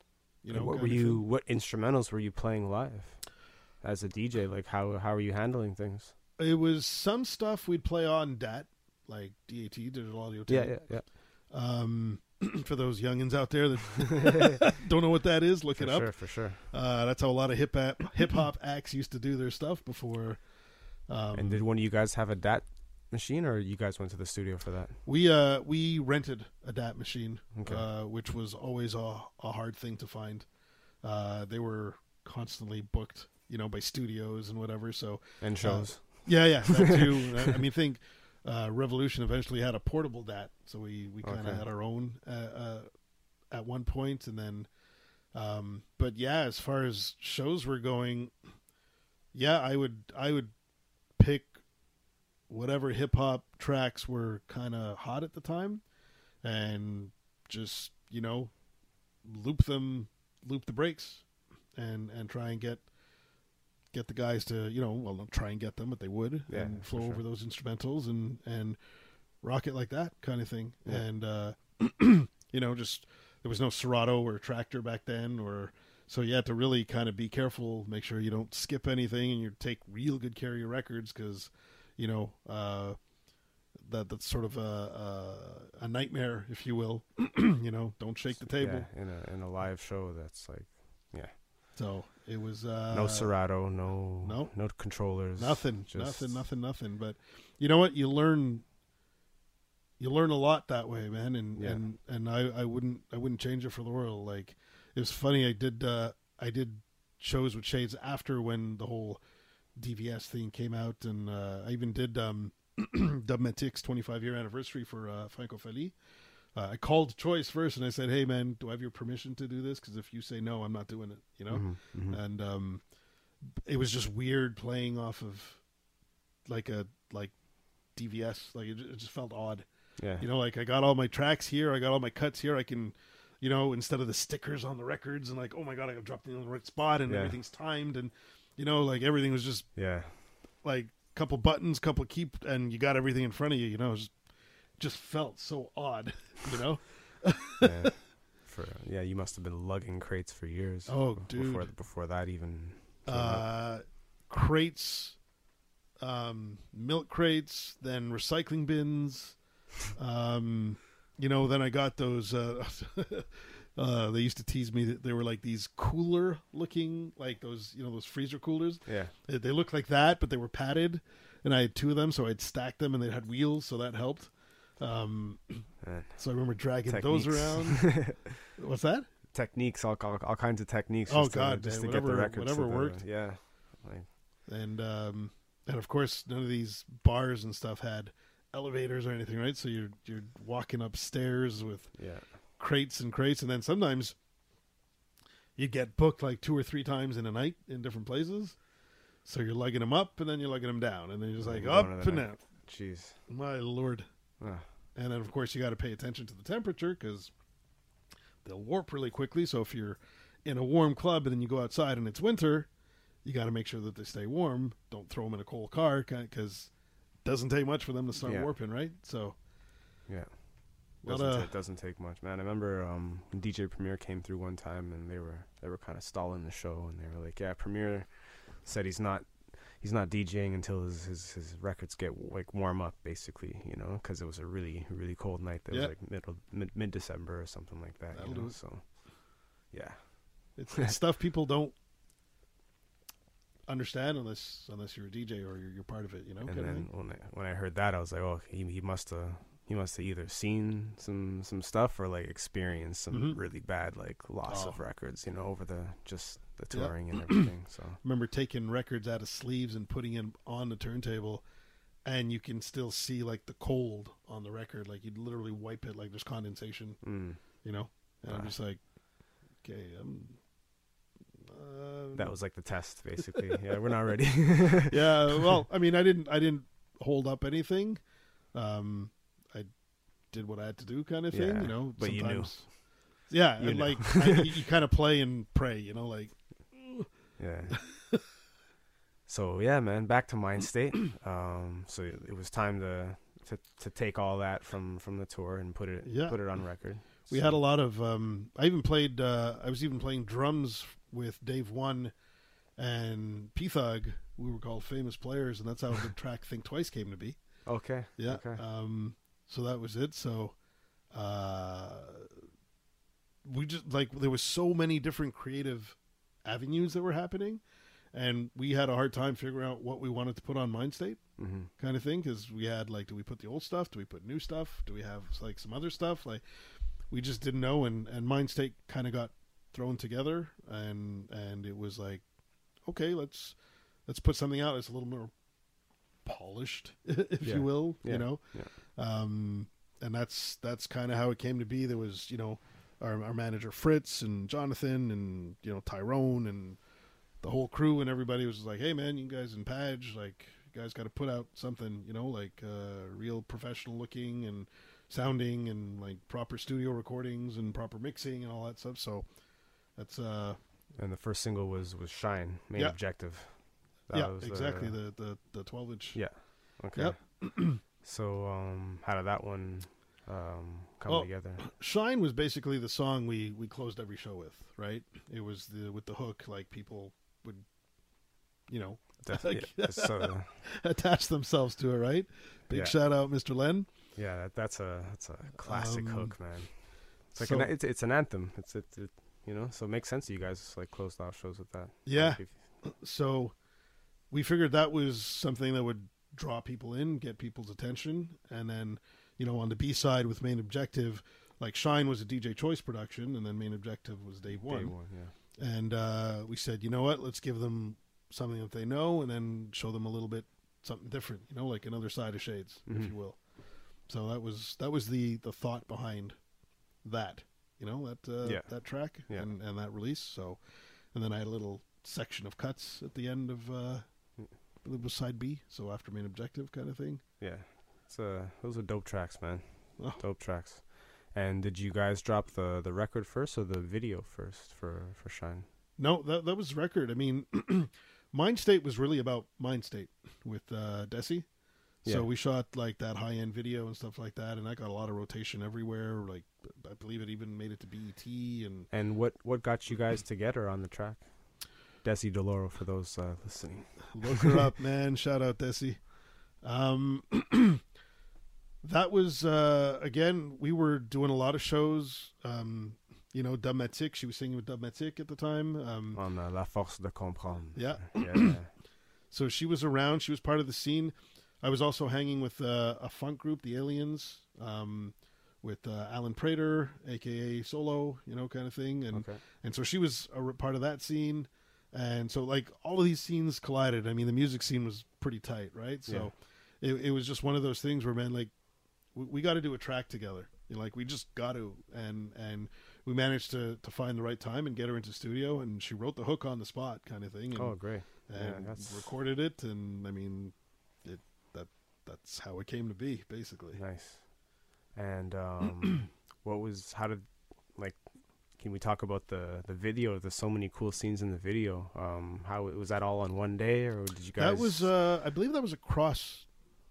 You know, And what kind were of you? thing. What instrumentals were you playing live as a D J? Like how how are you handling things? It was some stuff we'd play on D A T, like D A T, digital audio tape. Yeah, yeah, yeah. Um, for those youngins out there that don't know what that is, look For it up. sure, for sure. Uh, that's how a lot of hip hop hip hop acts used to do their stuff before. Um, And did one of you guys have a D A T machine, or you guys went to the studio for that? we uh we rented a D A T machine, Okay. uh, which was always a a hard thing to find. Uh, they were constantly booked, you know, by studios and whatever. So And shows. yeah, yeah, that too. I, I mean, think uh, Revolution eventually had a portable D A T, so we we kind of Okay. had our own uh, uh, at one point, and then. Um, but yeah, as far as shows were going, yeah, I would I would pick whatever hip hop tracks were kind of hot at the time, and just you know loop them, loop the breaks, and and try and get get the guys to you know well not try and get them, but they would Yeah, and for flow sure. over those instrumentals and and rock it like that kind of thing, Yeah. and uh, you know just. There was no Serato or Tractor back then, or so you had to really kind of be careful, make sure you don't skip anything, and you take real good care of your records because, you know, uh, that that's sort of a, a a nightmare, if you will. You know, don't shake the table. Yeah, in a in a live show, that's like, yeah. So it was uh, No Serato, no no. no controllers, nothing, just- nothing, nothing, nothing. But you know what? You learn. You learn a lot that way, man, and Yeah. and, and I, I wouldn't I wouldn't change it for the world. Like it was funny. I did uh, I did shows with Shades after when the whole D V S thing came out, and uh, I even did um, Dubmatic's twenty-five year anniversary for uh, Francophonie. Uh, I called Choice first, and I said, "Hey, man, do I have your permission to do this? Because if you say no, I'm not doing it." You know, Mhm, mhm. and um, it was just weird playing off of like a like D V S. Like it, it just felt odd. Yeah. You know, like I got all my tracks here, I got all my cuts here. I can, you know, instead of the stickers on the records and like, oh my god, I got dropped in the right spot and Yeah. everything's timed and, you know, like everything was just Yeah. like couple buttons, couple keep, and you got everything in front of you. You know, it was, just felt so odd. You know. yeah. For yeah, you must have been lugging crates for years. Oh, before, dude. Before, before that even. came out. Uh, crates, um, milk crates, then recycling bins. Um, you know, then I got those. Uh, uh, they used to tease me that they were like these cooler looking, like those, you know, those freezer coolers. Yeah. They, they looked like that, but they were padded, and I had two of them, so I'd stack them, and they had wheels, so that helped. Um, Man. so I remember dragging those Techniques. around. What's that? Techniques, all, all all kinds of techniques. Oh, just to, God, just man, to get the whatever- records. whatever to the- worked. Yeah. Like, And um, and of course, none of these bars and stuff had elevators or anything, right? So you're you're walking upstairs with yeah. crates and crates, and then sometimes you get booked like two or three times in a night in different places. So you're lugging them up, and then you're lugging them down, and then you're just like Going up to the and next- down. Jeez. My lord! Ah. And then of course you got to pay attention to the temperature because they'll warp really quickly. So if you're in a warm club and then you go outside and it's winter, you got to make sure that they stay warm. Don't throw them in a cold car because it doesn't take much for them to start Yeah. warping, right? So Yeah. But, Doesn't, uh, ta- doesn't take much, man. I remember um, when D J Premier came through one time, and they were they were kind of stalling the show, and they were like, "Yeah, Premier said he's not he's not DJing until his his, his records get like warm up, basically, you know, because it was a really really cold night. That Yeah. was like middle mid mid December or something like that. That'll you know? do it. So yeah, it's, it's stuff people don't understand unless unless you're a D J or you're, you're part of it, you know. and kind of then thing. when I, when I heard that, I was like, oh, he he must have. He must have either seen some, some stuff or like experienced some Mhm. really bad like loss Oh. of records, you know, over the just the Yeah. touring and everything. So Remember taking records out of sleeves and putting them on the turntable, and you can still see like the cold on the record. Like you'd literally wipe it like there's condensation, mm, you know. And I'm Ah. just like, okay, I'm. Uh, that was like the test, basically. Yeah, we're not ready. yeah. Well, I mean, I didn't. I didn't hold up anything. Um, I did what I had to do, kind of thing. Yeah, you know, but you knew. sometimes- Yeah, You and knew. like I, you, you kind of play and pray. You know, like. Yeah. So yeah, man, back to Mind State. Um, so it was time to, to to take all that from, from the tour and put it Yeah. put it on record. We So- had a lot of. Um, I even played. Uh, I was even playing drums with Dave One and P-Thug. We were called Famous Players, and that's how the track "Think Twice" came to be. Okay. Yeah. Okay. Um, so that was it. So uh, we just like there was so many different creative avenues that were happening, and we had a hard time figuring out what we wanted to put on Mindstate, Mm-hmm. kind of thing, because we had like, do we put the old stuff? Do we put new stuff? Do we have like some other stuff? Like we just didn't know, and and Mindstate kind of got thrown together, and and it was like, okay, let's let's put something out that's a little more polished, if Yeah. you will, Yeah. you know. Yeah. Um, and that's that's kind of how it came to be. There was, you know, our, our manager Fritz and Jonathan and, you know, Tyrone and the whole crew, and everybody was like, hey man, you guys in Padge, like you guys got to put out something, you know, like uh, real professional looking and sounding and like proper studio recordings and proper mixing and all that stuff. So that's uh And the first single was was Shine, Main Yeah. Objective. That yeah, was, exactly, uh, the the the twelve inch. Yeah. Okay. Yep. So um, how did that one um, come Well, together? Shine was basically the song we, we closed every show with, right? It was the with the hook, like people would, you know, Def- like, yeah, that's, uh, attach themselves to it, right? Big Yeah. shout out, Mister Len. yeah, that, that's a that's a classic Um, hook, man. It's like so- an, it's it's an anthem. It's it, it you know, so it makes sense that you guys like closed off shows with that. Yeah. Like, if- So we figured that was something that would draw people in, get people's attention, and then, you know, on the B side with Main Objective, like Shine was a D J Choice production, and then Main Objective was Dave One. Day one, yeah. And uh, we said, you know what, let's give them something that they know, and then show them a little bit something different, you know, like another side of Shades, Mhm. if you will. So that was that was the, the thought behind that, you know, that uh, Yeah. that track Yeah. and, and that release. So, and then I had a little section of cuts at the end of uh, it was side B, so after Main Objective kind of thing. Yeah, it's uh, those are dope tracks, man. Oh. Dope tracks. And did you guys drop the, the record first or the video first for, for Shine? No, that that was record. I mean, Mindstate was really about Mindstate with uh, Desi. Yeah. So we shot like that high end video and stuff like that, and that got a lot of rotation everywhere. Like I believe it even made it to B E T and And what, what got you guys together on the track? Desi Deloro for those uh, listening. look her up, man. Shout out Desi. Um, that was uh, again. We were doing a lot of shows. Um, you know, Dub Metsic. She was singing with Dub Metsic at the time. Um, On uh, La Force de Comprendre. Yeah. yeah. So she was around. She was part of the scene. I was also hanging with uh, a funk group, the Aliens, um, with uh, Alan Prater, a k a. Solo, you know, kind of thing. And Okay. and so she was a r- part of that scene. And so, like, all of these scenes collided. I mean, the music scene was pretty tight, right? So it, it was just one of those things where, man, like, we, we got to do a track together. You know, like, we just got to. And and we managed to, to find the right time and get her into studio. And she wrote the hook on the spot kind of thing. And, Oh, great. Yeah, and that's recorded it, and I mean, it that that's how it came to be, basically. nice. And um, what was, how did, like, can we talk about the, the video? There's so many cool scenes in the video. Um, how was that all on one day, or did you guys? That was, uh, I believe, that was across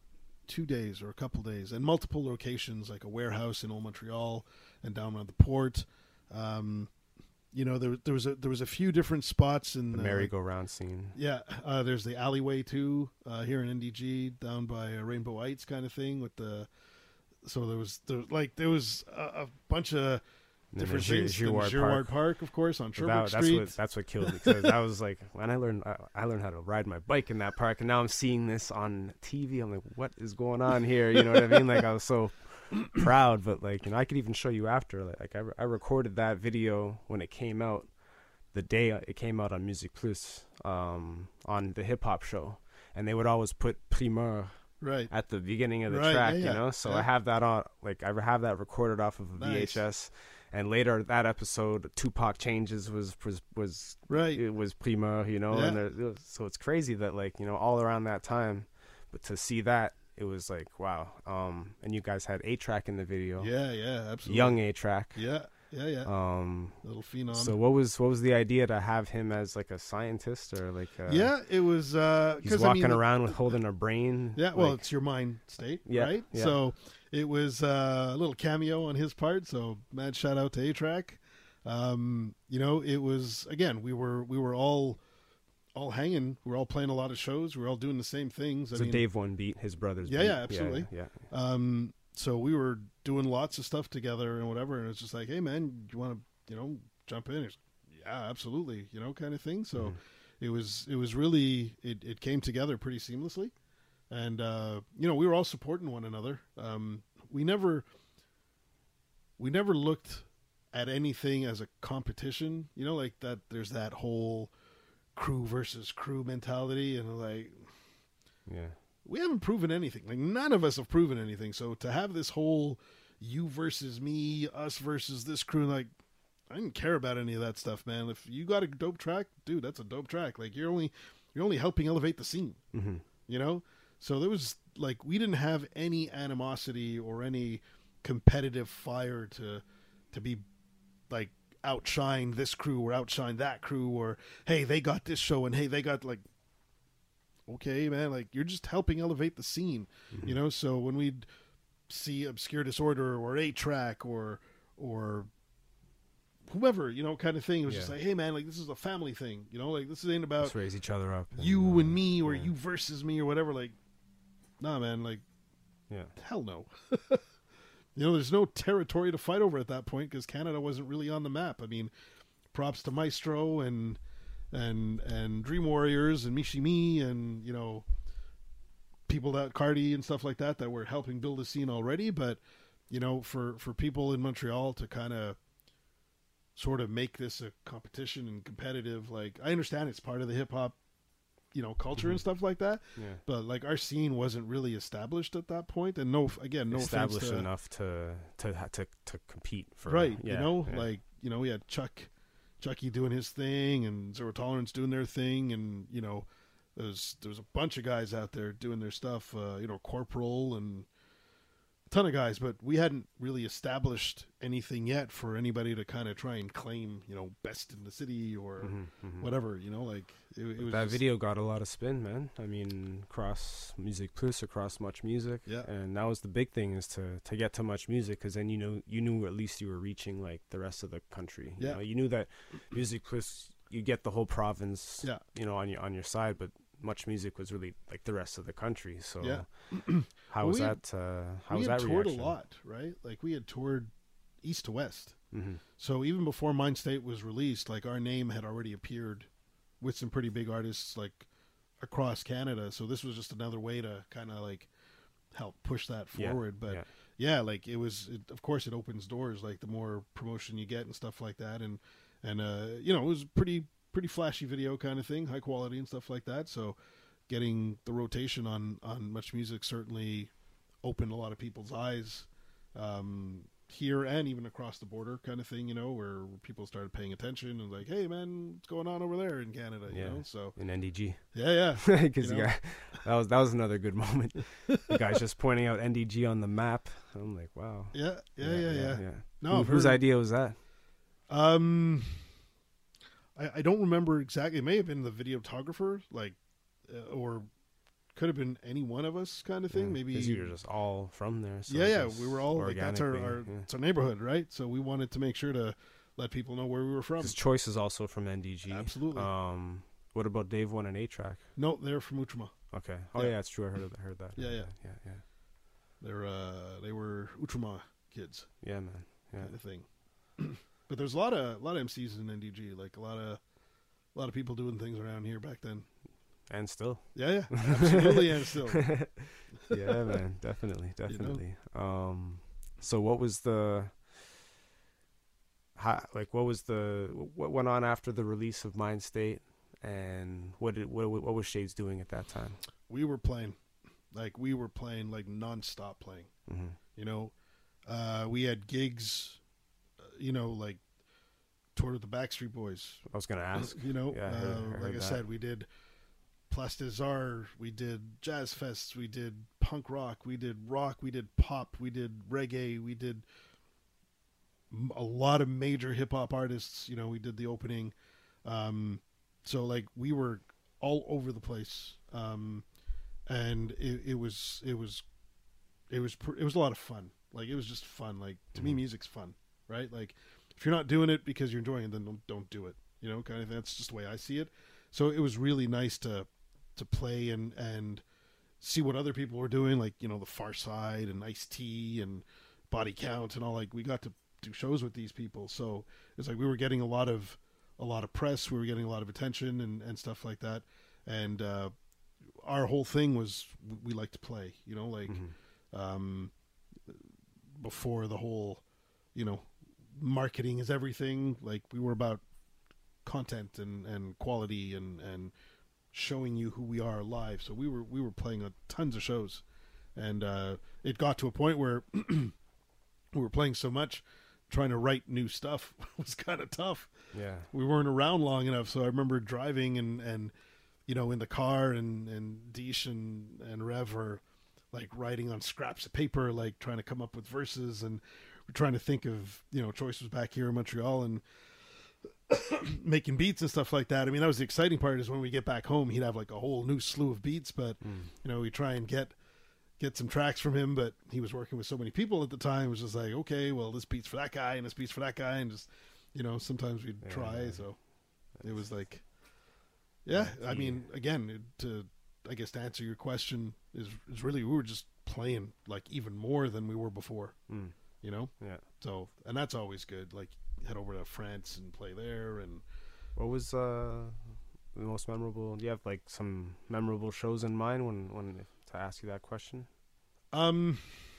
two days or a couple days, and multiple locations, like a warehouse in Old Montreal and down around the port. Um, you know, there there was a there was a few different spots in the uh, merry-go-round scene. Yeah, uh, there's the alleyway too uh, here in N D G, down by uh, Rainbow Heights, kind of thing. With the so there was there like there was a, a bunch of And then different the Gi- things. Then Girard Girard Park. Park, of course, on So Sherbrooke that, that's Street. what that's what killed me, because I was like, when I learned I, I learned how to ride my bike in that park, and now I'm seeing this on T V. I'm like, what is going on here? You know what I mean? Like, I was so proud, but like, you know, I could even show you after. Like, like I, I recorded that video when it came out, the day it came out on Music Plus, um, on the hip hop show, and they would always put Primeur Right. at the beginning of the Right, track, yeah, you yeah, know. So yeah. I have that on, like I have that recorded off of a Nice. V H S. And later that episode, Tupac Changes was was was Right. it was Primeur, you know. Yeah. And there, it was- so it's crazy that, like, you know, all around that time, but to see that, it was like, wow. Um, and you guys had A-Track in the video, Yeah, yeah, absolutely. young A-Track. Yeah, yeah, yeah. Um, Little phenom. so what was what was the idea to have him as like a scientist, or like a, yeah, it was uh he's 'cause, walking I mean, around with holding a brain? Yeah, well, like- it's your mind state, Yeah, right? yeah. So it was uh, a little cameo on his part. So mad shout out to A-Track. Um, you know, it was again we were we were all all hanging. We were all playing a lot of shows. We were all doing the same things. I So mean, Dave One Beat, his brother's Yeah, beat. yeah, absolutely. Yeah, yeah. Um, so we were doing lots of stuff together and whatever, and it's just like, hey man, you want to, you know, jump in? It's, yeah, absolutely, you know, kind of thing. So Mhm. it was, it was really, it, it came together pretty seamlessly, and uh, you know, we were all supporting one another. Um, we never, we never looked at anything as a competition, you know, like that. There's that whole crew versus crew mentality, and like, Yeah. we haven't proven anything. Like, none of us have proven anything. So to have this whole you versus me, us versus this crew, like, I didn't care about any of that stuff, man. If you got a dope track, dude, that's a dope track. Like, you're only you're only helping elevate the scene, Mm-hmm. you know. So there was like, we didn't have any animosity or any competitive fire to to be like outshine this crew or outshine that crew, or hey, they got this show and hey, they got like. Okay, man, like you're just helping elevate the scene, Mm-hmm. you know. So when we'd see Obscure Disorder or A-Track or or whoever, you know, kind of thing, it was just Yeah. like, hey, man, like this is a family thing, you know, like this ain't about Let's raise each other up. you uh, and me or yeah. you versus me or whatever. Like, nah, man, like Yeah. hell no. You know, there's no territory to fight over at that point because Canada wasn't really on the map. I mean, props to Maestro and. and and Dream Warriors and Mishi Me and, you know, people that Cardi and stuff like that that were helping build the scene already. But, you know, for for people in Montreal to kind of sort of make this a competition and competitive, like, I understand it's part of the hip hop, you know, culture Mhm. and stuff like that, Yeah. but like our scene wasn't really established at that point. And no, again, no offense Established to, enough to to ha- to to compete for right, Yeah, you know, yeah. like, you know, we had Chuck Chucky doing his thing and Zero Tolerance doing their thing, and, you know, there's there's a bunch of guys out there doing their stuff, uh, you know, Corporal and a ton of guys, but we hadn't really established anything yet for anybody to kind of try and claim, you know, best in the city or Mhm, mhm. whatever, you know, like it, it was That just- video got a lot of spin, man. I mean, across Music Plus, across Much Music, Yeah. and that was the big thing, is to to get to Much Music, because then you know you knew at least you were reaching like the rest of the country. You Yeah. know, you knew that Music Plus, you get the whole province, Yeah. you know, on your on your side, but Much Music was really like the rest of the country. So Yeah. how Well, was we had- that? Uh, how we was had that toured reaction? a lot, right? Like we had toured east to west. Mm-hmm. So even before Mind State was released, like our name had already appeared with some pretty big artists like across Canada. So this was just another way to kind of like help push that Yeah, forward. But yeah. yeah, like it was, it, of course it opens doors, like the more promotion you get and stuff like that. And, and, uh, you know, it was pretty, pretty flashy video kind of thing, high quality and stuff like that. So getting the rotation on, on Much Music certainly opened a lot of people's eyes, um, here and even across the border kind of thing, you know, where people started paying attention and like, hey man, what's going on over there in Canada, you Yeah. know? So In N D G. yeah, yeah. Because You the know? guy, that was that was another good moment. The guy's just pointing out N D G on the map. I'm like, wow. Yeah, yeah, yeah, yeah. No, Who, I've whose heard- idea was that? Um, I, I don't remember exactly. It may have been the videographer, like, uh, or could have been any one of us, kind of thing. Yeah, Maybe 'cause you were just all from there. So yeah, yeah. just We were all like that's our, organically, our yeah. it's our neighborhood, right? So we wanted to make sure to let people know where we were from. 'Cause Choice is also from N D G. Absolutely. Um, what about Dave One and A-Track? No, they're from Utrama. Okay. Oh Yeah. yeah, it's true. I heard of- heard that. Yeah, yeah. yeah, yeah. They're uh, they were Utrama kids, Yeah, man. Yeah. kind of thing. But there's a lot of a lot of M Cs in N D G, like a lot of a lot of people doing things around here back then. And still. Yeah, yeah, absolutely, and still. Yeah, man. Definitely, definitely. Um, so what was the, how, like, what was the, what went on after the release of Mind State, and what did, what, what was Shades doing at that time? We were playing, like we were playing like nonstop playing. Mm-hmm. You know, uh, we had gigs, uh, you know, like toured with the Backstreet Boys. I was gonna ask. You know, Yeah, I heard- uh, I heard like I that. said, we did Plastizar, we did jazz fests, we did punk rock, we did rock, we did pop, we did reggae, we did m- a lot of major hip hop artists. You know, we did the opening. Um, so like we were all over the place, um, and it, it was it was it was pr- it was a lot of fun. Like it was just fun. Like to Mm-hmm. me, music's fun, right? Like if you're not doing it because you're enjoying it, then don't, don't do it. You know, kind of thing. That's just the way I see it. So it was really nice to to play and and see what other people were doing, like you know the Far Side and Ice-T and Body Count and all. Like we got to do shows with these people, so it's like we were getting a lot of a lot of press, we were getting a lot of attention and, and stuff like that. And uh, our whole thing was we like to play, you know, like Mm-hmm. um, before the whole, you know, marketing is everything. Like we were about content and, and quality and, and showing you who we are live. So we were we were playing a, tons of shows, and uh, it got to a point where we were playing so much, trying to write new stuff was kind of tough. Yeah. We weren't around long enough, so I remember driving and, and you know in the car and and Deesh and and Rev were like writing on scraps of paper, like trying to come up with verses, and we're trying to think of you know Choice was back here in Montreal and making beats and stuff like that. I mean, that was the exciting part, is when we get back home, he'd have like a whole new slew of beats, but Mm. you know, we try and get get some tracks from him, but he was working with so many people at the time. It was just like, okay, well, this beat's for that guy and this beat's for that guy, and just you know, sometimes we'd Yeah, try. yeah. So it was like, yeah, I Yeah. mean, again, it, to I guess to answer your question is is really we were just playing like even more than we were before, Mm. you know. Yeah. So and that's always good. Like head over to France and play there. And What was uh, the most memorable? Do you have like some memorable shows in mind when, when to ask you that question? um,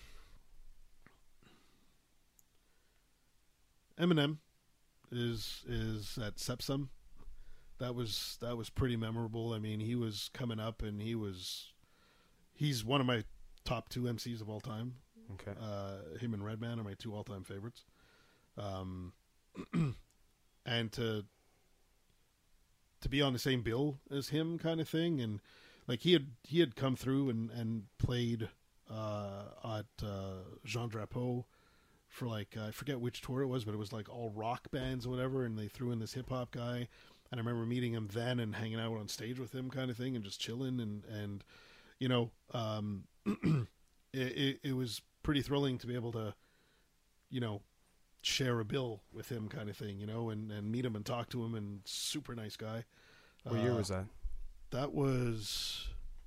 Eminem is is at Sepsum. That was that was pretty memorable. I mean, he was coming up, and he was he's one of my top two M Cs of all time. Okay. Uh, him and Redman are my two all time favorites. Um, and to to be on the same bill as him, kind of thing, and like he had he had come through and and played uh, at uh, Jean Drapeau for like uh, I forget which tour it was, but it was like all rock bands or whatever, and they threw in this hip hop guy. And I remember meeting him then and hanging out on stage with him, kind of thing, and just chilling, and and you know, um, it, it it was pretty thrilling to be able to, you know, share a bill with him, kind of thing, you know, and, and meet him and talk to him, and super nice guy. What year Uh, was that? That was,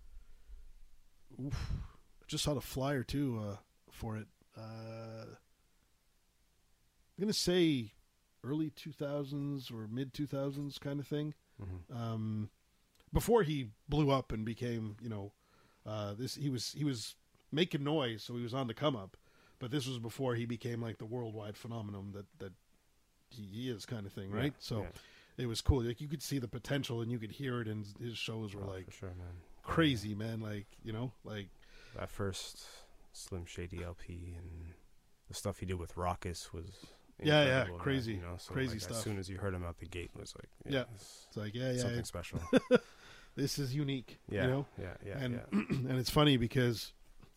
oof, I just saw the flyer too uh, for it. Uh, I'm gonna say early two thousands or mid two thousands, kind of thing. Mm-hmm. Um, before he blew up and became, you know, uh, this he was he was making noise, so he was on the come up. But this was before he became like the worldwide phenomenon that that he, he is, kind of thing, right? Yeah, so yeah. it was cool. Like you could see the potential, and you could hear it, and his shows were Oh, like for sure, man. crazy, man. Like you know, like That first Slim Shady L P and the stuff he did with Raucus was Yeah, yeah, incredible, man, crazy, you know? So, crazy like, stuff. As soon as you heard him out the gate, it was like, Yeah. it's it's like yeah, yeah, something it's, special. this is unique, Yeah, you know. yeah, yeah, and yeah. and it's funny because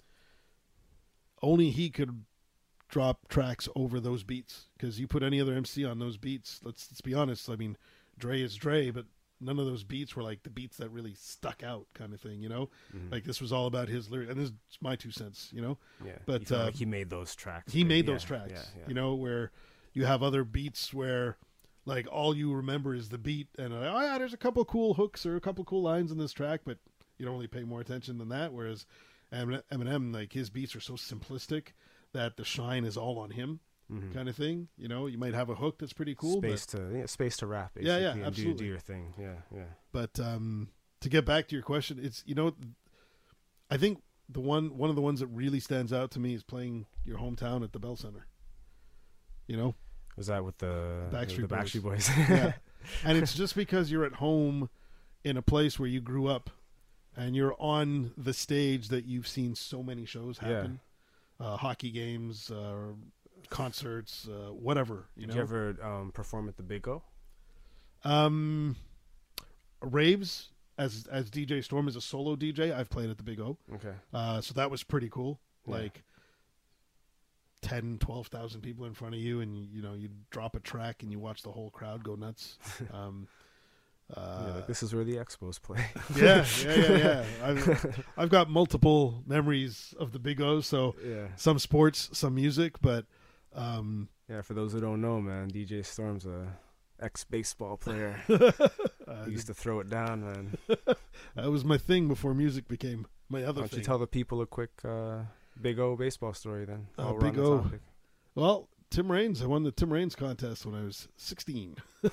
only he could drop tracks over those beats, because you put any other M C on those beats, let's let's be honest, I mean, Dre is Dre, but none of those beats were like the beats that really stuck out, kind of thing, you know. Mhm. Like this was all about his lyrics, and this is my two cents, you know. Yeah, but, you felt uh, like he made those tracks. He great. made Yeah, those tracks, yeah, yeah. you know, where you have other beats where like all you remember is the beat, and uh, oh yeah, there's a couple cool hooks or a couple cool lines in this track, but you don't really pay more attention than that. Whereas Eminem, Eminem, like his beats are so simplistic that the shine is all on him, Mhm. kind of thing. You know, you might have a hook that's pretty cool, space but, to yeah, space to rap. Yeah, Basically, yeah, and do, absolutely. do your thing. Yeah, yeah. but um, to get back to your question, it's you know, I think the one one of the ones that really stands out to me is playing your hometown at the Bell Center. You know. Was that with the Backstreet the Boys. Backstreet Boys? Yeah. And it's just because you're at home in a place where you grew up, and you're on the stage that you've seen so many shows happen, uh, hockey games, uh, concerts, uh, whatever. You Did know, you ever um, perform at the Big O? um, raves as as D J Storm as a solo D J. I've played at the Big O, Okay. uh, so that was pretty cool. Yeah. Like ten, twelve thousand people in front of you, and you know you drop a track and you watch the whole crowd go nuts. um, Uh, yeah, like this is where the Expos play. yeah, yeah, yeah, yeah. I've, I've got multiple memories of the Big O. So Yeah. some sports, some music, but um, Yeah, for those who don't know, man, D J Storm's a ex-baseball player. uh, He used to throw it down, man. that was my thing before music became my Why other don't thing. you tell the people a quick uh, Big O baseball story then? Uh, while we're on Big the O. topic? Well, Tim Raines. I won the Tim Raines contest when I was sixteen.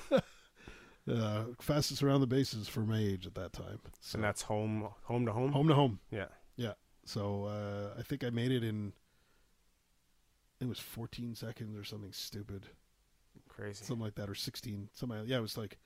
uh, fastest around the bases for my age at that time. So And that's home, home to home. home to home. Yeah. Yeah. So uh, I think I made it in. It was fourteen seconds or something stupid, Crazy. something like that, or sixteen. Something. Like, yeah, it was like.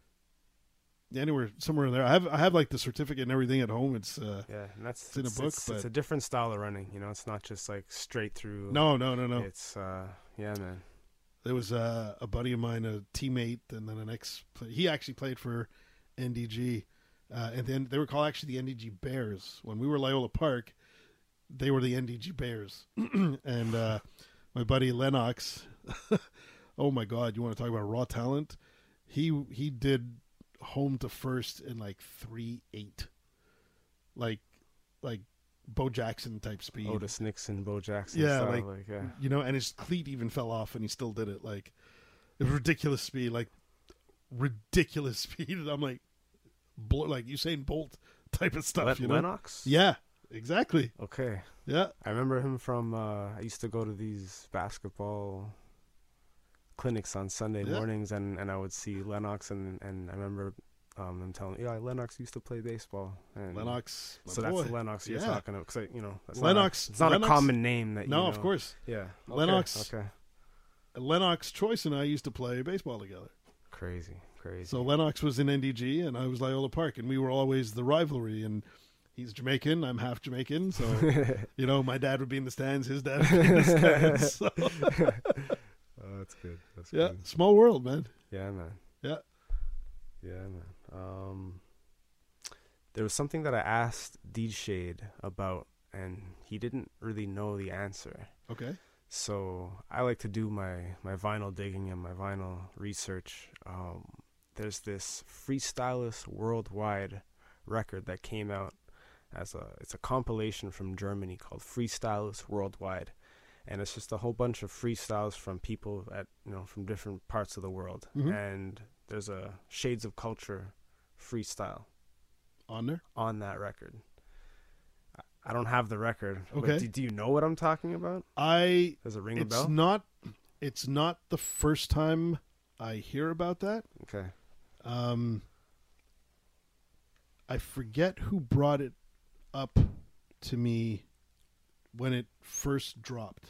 Yeah, anywhere, somewhere in there. I have, I have like the certificate and everything at home. It's. Uh, Yeah, and that's It's in a it's, book, It's, it's but- a different style of running. You know, it's not just like straight through. no, no, no, no. It's uh, yeah, man. There was uh, a buddy of mine, a teammate, and then an ex. He actually played for N D G, uh, and then they were called actually the N D G Bears. When we were Loyola Park, they were the N D G Bears. And uh, my buddy Lennox, oh my God, you want to talk about raw talent? He he did home to first in like three eight, like like Bo Jackson type speed. Otis Nixon, Bo Jackson. Yeah, style, like, yeah. you know, and his cleat even fell off, and he still did it. Like, it was ridiculous speed, like ridiculous speed. And I'm like, blo- like Usain Bolt type of stuff. Len- you know? Lennox. Yeah, exactly. Okay. Yeah, I remember him from. Uh, I used to go to these basketball clinics on Sunday Yeah. mornings, and, and I would see Lennox, and and I remember um, them telling me, yeah, Lennox used to play baseball. And Lennox. my So boy. that's the Lennox you're Yeah. talking about, because you know that's Lennox- Not a, it's not Lennox- a common name that you No, know. of course. Yeah. Okay, Lennox- Okay. Lennox Choice and I used to play baseball together. Crazy. Crazy. So Lennox was in N D G, and I was Loyola Park, and we were always the rivalry. And he's Jamaican, I'm half Jamaican, so you know, my dad would be in the stands, his dad would be in the stands. So. Oh, that's good. That's Yeah, good. small world, man. Yeah, man. Yeah. Yeah, man. Um, there was something that I asked D Shade about, and he didn't really know the answer. Okay. So I like to do my, my vinyl digging and my vinyl research. Um, there's this Freestylist Worldwide record that came out as a it's a compilation from Germany called Freestylist Worldwide, and it's just a whole bunch of freestyles from people at you know from different parts of the world. Mhm. And there's a Shades of Culture freestyle On there? on that record. I- I don't have the record. but Okay. Do, do you know what I'm talking about? I Does it ring a it's bell? not it's not the first time I hear about that. Okay. Um I forget who brought it up to me when it first dropped.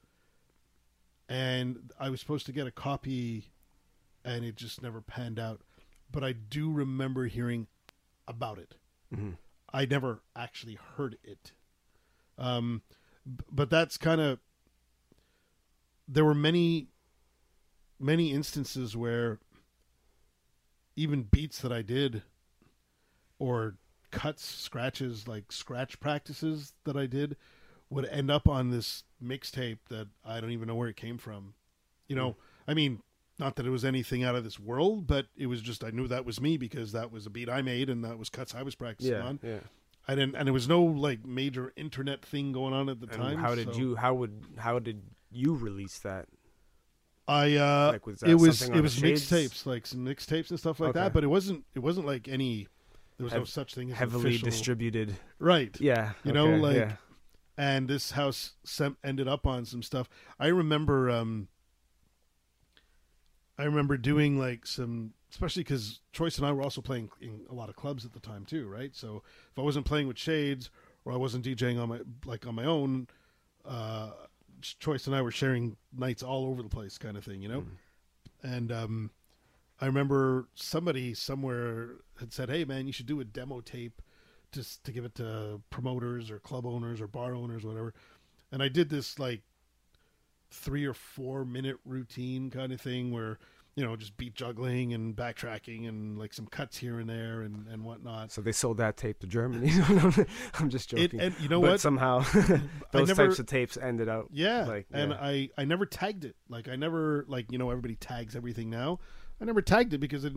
And I was supposed to get a copy and it just never panned out. But I do remember hearing about it. Mm-hmm. I never actually heard it. Um, b- but that's kind of. There were many, many instances where even beats that I did, or cuts, scratches, like scratch practices that I did, would end up on this mixtape that I don't even know where it came from. You know, I mean, not that it was anything out of this world, but it was just I knew that was me because that was a beat I made and that was cuts I was practicing Yeah. on. Yeah. I didn't, and there was no like major internet thing going on at the And time. how did so you? How would? How did you release that? I uh, Like, was that it was something it on was the Shades? mixtapes, like some mixtapes and stuff like Okay. that. But it wasn't it wasn't like any. There was no Hev- such thing as Heavily official, distributed. right? Yeah. You know, okay, like- yeah. And this house sem- ended up on some stuff. I remember. Um, I remember doing like some, especially because Choice and I were also playing in a lot of clubs at the time too, right? So if I wasn't playing with Shades or I wasn't DJing on my like on my own, uh, Choice and I were sharing nights all over the place, kind of thing, you know. Mm. And um, I remember somebody somewhere had said, "Hey, man, you should do a demo tape just to give it to promoters or club owners or bar owners, or whatever." And I did this like three or four minute routine kind of thing where, you know, just beat juggling and backtracking and like some cuts here and there and, and whatnot. So they sold that tape to Germany. I'm just It, joking. and you know but what? somehow I those never- types of tapes ended out. Yeah, Like, and yeah. I, I never tagged it. Like I never like you know everybody tags everything now. I never tagged it because I didn't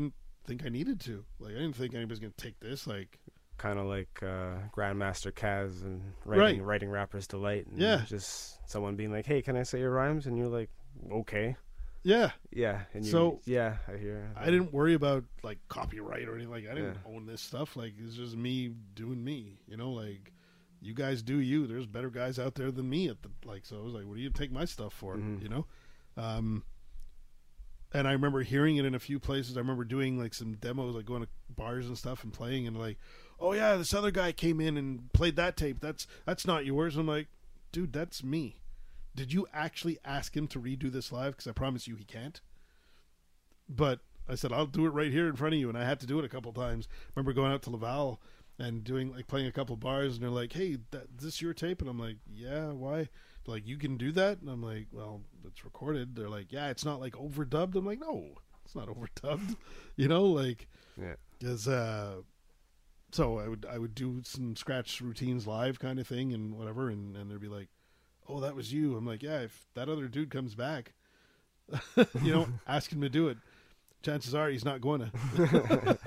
think I needed to. Like, I didn't think anybody's gonna take this. Like, kind of like uh, Grandmaster Kaz and writing Right. writing Rapper's Delight. And Yeah. just someone being like, "Hey, can I say your rhymes?" And you're like, "Okay." yeah. Yeah. And you, So- yeah, I hear. I didn't worry about like copyright or anything. Like, I didn't Yeah. own this stuff. Like, it's just me doing me. You know, like, you guys do you. There's better guys out there than me at the like. So I was like, what do you take my stuff for? Mhm. You know. Um, and I remember hearing it in a few places. I remember doing like some demos, like going to bars and stuff and playing, and like, oh yeah, this other guy came in and played that tape. That's that's not yours. I'm like, dude, that's me. Did you actually ask him to redo this live? Because I promise you he can't. But I said, I'll do it right here in front of you. And I had to do it a couple times. Remember going out to Laval and doing like playing a couple bars, and they're like, hey, that, is this your tape? And I'm like, yeah, why? They're like, you can do that? And I'm like, well, it's recorded. They're like, yeah, it's not like overdubbed. I'm like, no, it's not overdubbed. You know, like, Yeah. because uh, so I would I would do some scratch routines live kind of thing and whatever, and, and they'd be like, oh, that was you. I'm like, yeah, if that other dude comes back, you know, ask him to do it. Chances are he's not going to.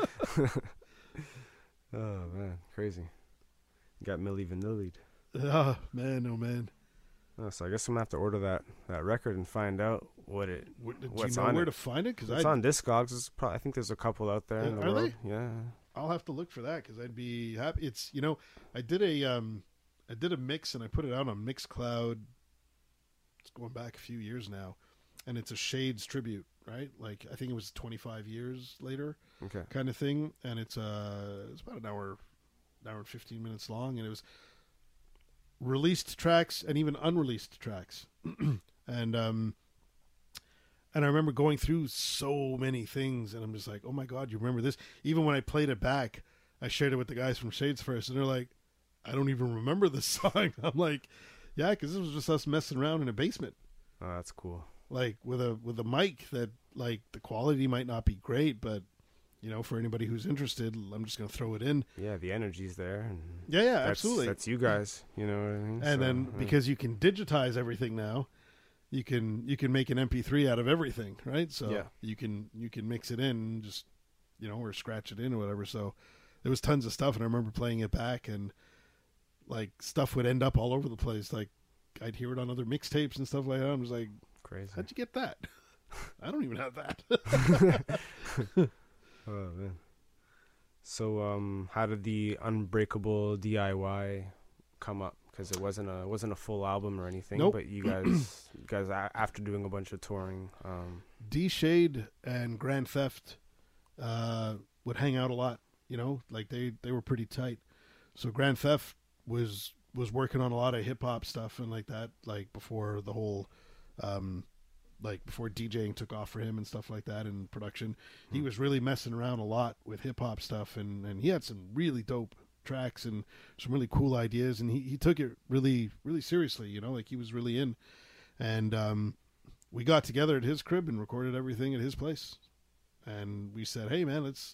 Oh man, crazy. You got Milli Vanilli'd. Oh man, oh man. Oh, so I guess I'm gonna have to order that, that record and find out what it Where, do what's you know on where it. to find it? Because It's I on Discogs. It's probably, I think there's a couple out there in the Are world. they? Yeah. I'll have to look for that because I'd be happy. It's you know I did a um I did a mix and I put it out on Mixcloud. It's going back a few years now, and it's a Shades tribute, right? Like I think it was twenty-five years later, Okay. kind of thing, and it's uh it's about an hour, an hour and fifteen minutes long, and it was released tracks and even unreleased tracks, and um. And I remember going through so many things, and I'm just like, oh my God, you remember this? Even when I played it back, I shared it with the guys from Shades first, and they're like, I don't even remember this song. I'm like, yeah, because this was just us messing around in a basement, Oh, that's cool. like with a with a mic that like the quality might not be great, but you know, for anybody who's interested, I'm just gonna throw it in. Yeah, the energy's there. And Yeah, yeah, that's, absolutely. That's you guys. You know what I mean? And So, then yeah. because you can digitize everything now, you can you can make an M P three out of everything, right? So Yeah. you can you can mix it in and just you know or scratch it in or whatever. So there was tons of stuff, and I remember playing it back, and like stuff would end up all over the place. Like I'd hear it on other mixtapes and stuff like that. I'm just like, crazy. how'd you get that? I don't even have that. Oh man. So um, how did the Unbreakable D I Y come up? Because it wasn't a it wasn't a full album or anything. Nope. But you guys, you guys a- after doing a bunch of touring, um, D Shade and Grand Theft uh, would hang out a lot. You know, like they, they were pretty tight. So Grand Theft was was working on a lot of hip hop stuff and like that, like before the whole, um, like before DJing took off for him and stuff like that in production. He was really messing around a lot with hip hop stuff, and, and he had some really dope tracks and some really cool ideas, and he, he took it really really seriously. You know, like he was really in, and um, we got together at his crib and recorded everything at his place, and we said, hey man, let's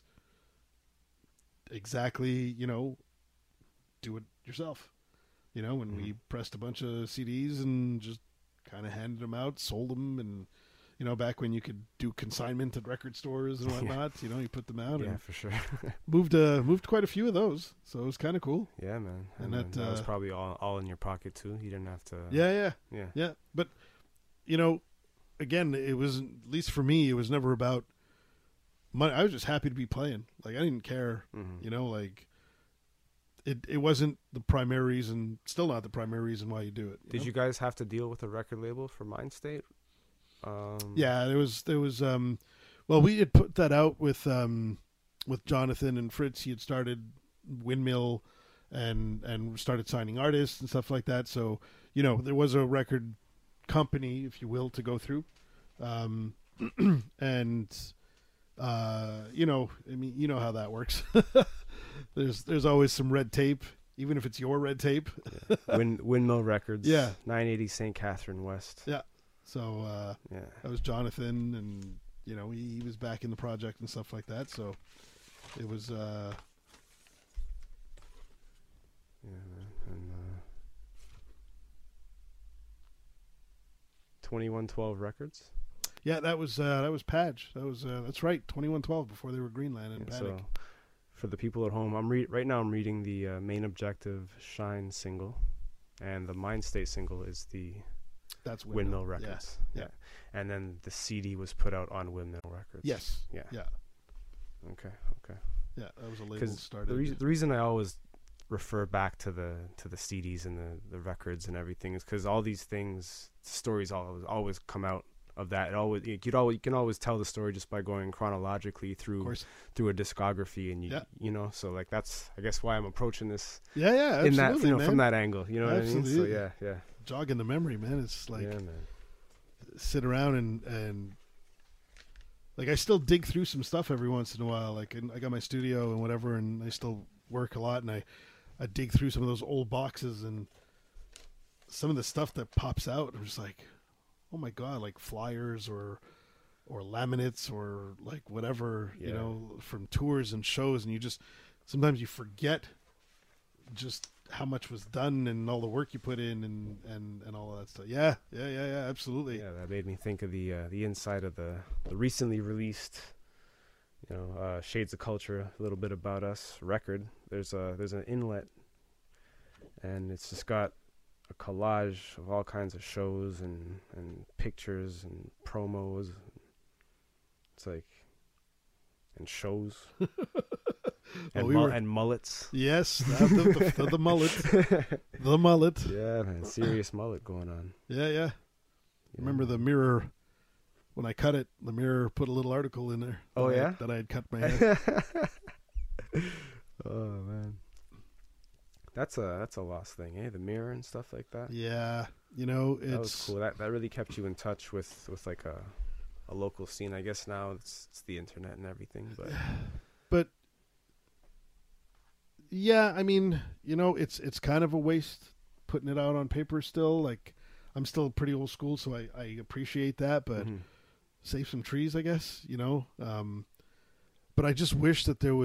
exactly you know do it yourself, you know, and we pressed a bunch of C Ds and just kind of handed them out, sold them, and you know, back when you could do consignment at record stores and whatnot, you know, you put them out yeah, and for sure. moved uh moved quite a few of those, so it was kind of cool. Yeah, man. And And, that, that, that was uh, probably all all in your pocket too. You didn't have to. Yeah, yeah, Yeah. yeah. But you know, again, it was at least for me, it was never about money. I was just happy to be playing. Like I didn't care, Mhm. you know, like it it wasn't the primary reason, still not the primary reason why you do it. Did know? you guys have to deal with a record label for Mind State? Um, Yeah, there was there was um well, we had put that out with um with Jonathan and Fritz. He had started Windmill and and started signing artists and stuff like that. So, you know, there was a record company, if you will, to go through. Um and uh you know, I mean, you know how that works. there's there's always some red tape, even if it's your red tape. Wind, Windmill Records. Yeah. nine eighty Saint Catherine West. Yeah. So uh Yeah. that was Jonathan, and you know he, he was back in the project and stuff like that. So it was uh, Yeah, man. And uh, twenty-one twelve Records. Yeah, that was uh, that was Padge. That was uh, that's right. twenty-one twelve before they were Greenland and Yeah, Panic. so for the people at home, I'm re- right now I'm reading the uh, Main Objective Shine single, and the Mind State single is the That's Windmill, Windmill. Records. Yeah. Yeah. And then the C D was put out on Windmill Records. Yes. Yeah. Yeah. Okay. Okay. Yeah. That was a label Because started. the, reason the reason I always refer back to the to the C Ds and the, the records and everything is because all these things, stories always always come out of that. It always you'd always you can always tell the story just by going chronologically through through a discography, and you yeah. you know, so like that's I guess why I'm approaching this. Yeah, yeah, absolutely, in that you know, man. from that angle, you know absolutely. what I mean? So yeah, yeah. Jogging the memory, man. It's like yeah, man. sit around and and like I still dig through some stuff every once in a while. Like I got my studio and whatever, and I still work a lot, and I I dig through some of those old boxes and some of the stuff that pops out. I'm just like, oh my god, like flyers or or laminates or like whatever, yeah. you know, from tours and shows, and you just sometimes you forget just how much was done and all the work you put in and, and, and all of that stuff. Yeah, yeah, yeah, yeah, absolutely. Yeah, that made me think of the uh, the inside of the, the recently released, you know, uh, Shades of Culture, a little bit about us record. There's a there's an inlet, and it's just got a collage of all kinds of shows and, and pictures and promos. It's like, and shows. And, well, we mu- were, and mullets. Yes, the, the, the, the mullet. The mullet. Yeah, man, serious mullet going on. Yeah, yeah. Yeah. Remember the Mirror, when I cut it, the Mirror put a little article in there. Oh, that yeah? I, that I had cut my head. Oh, man. That's a that's a lost thing, eh? The Mirror and stuff like that. Yeah, you know, it's... That was cool. That that really kept you in touch with, with like a a local scene. I guess now it's, it's the internet and everything, but... But... Yeah, I mean, you know, it's it's kind of a waste putting it out on paper still. Like, I'm still pretty old school, so I, I appreciate that, but mm-hmm. save some trees, I guess, you know. Um, but I just wish that there was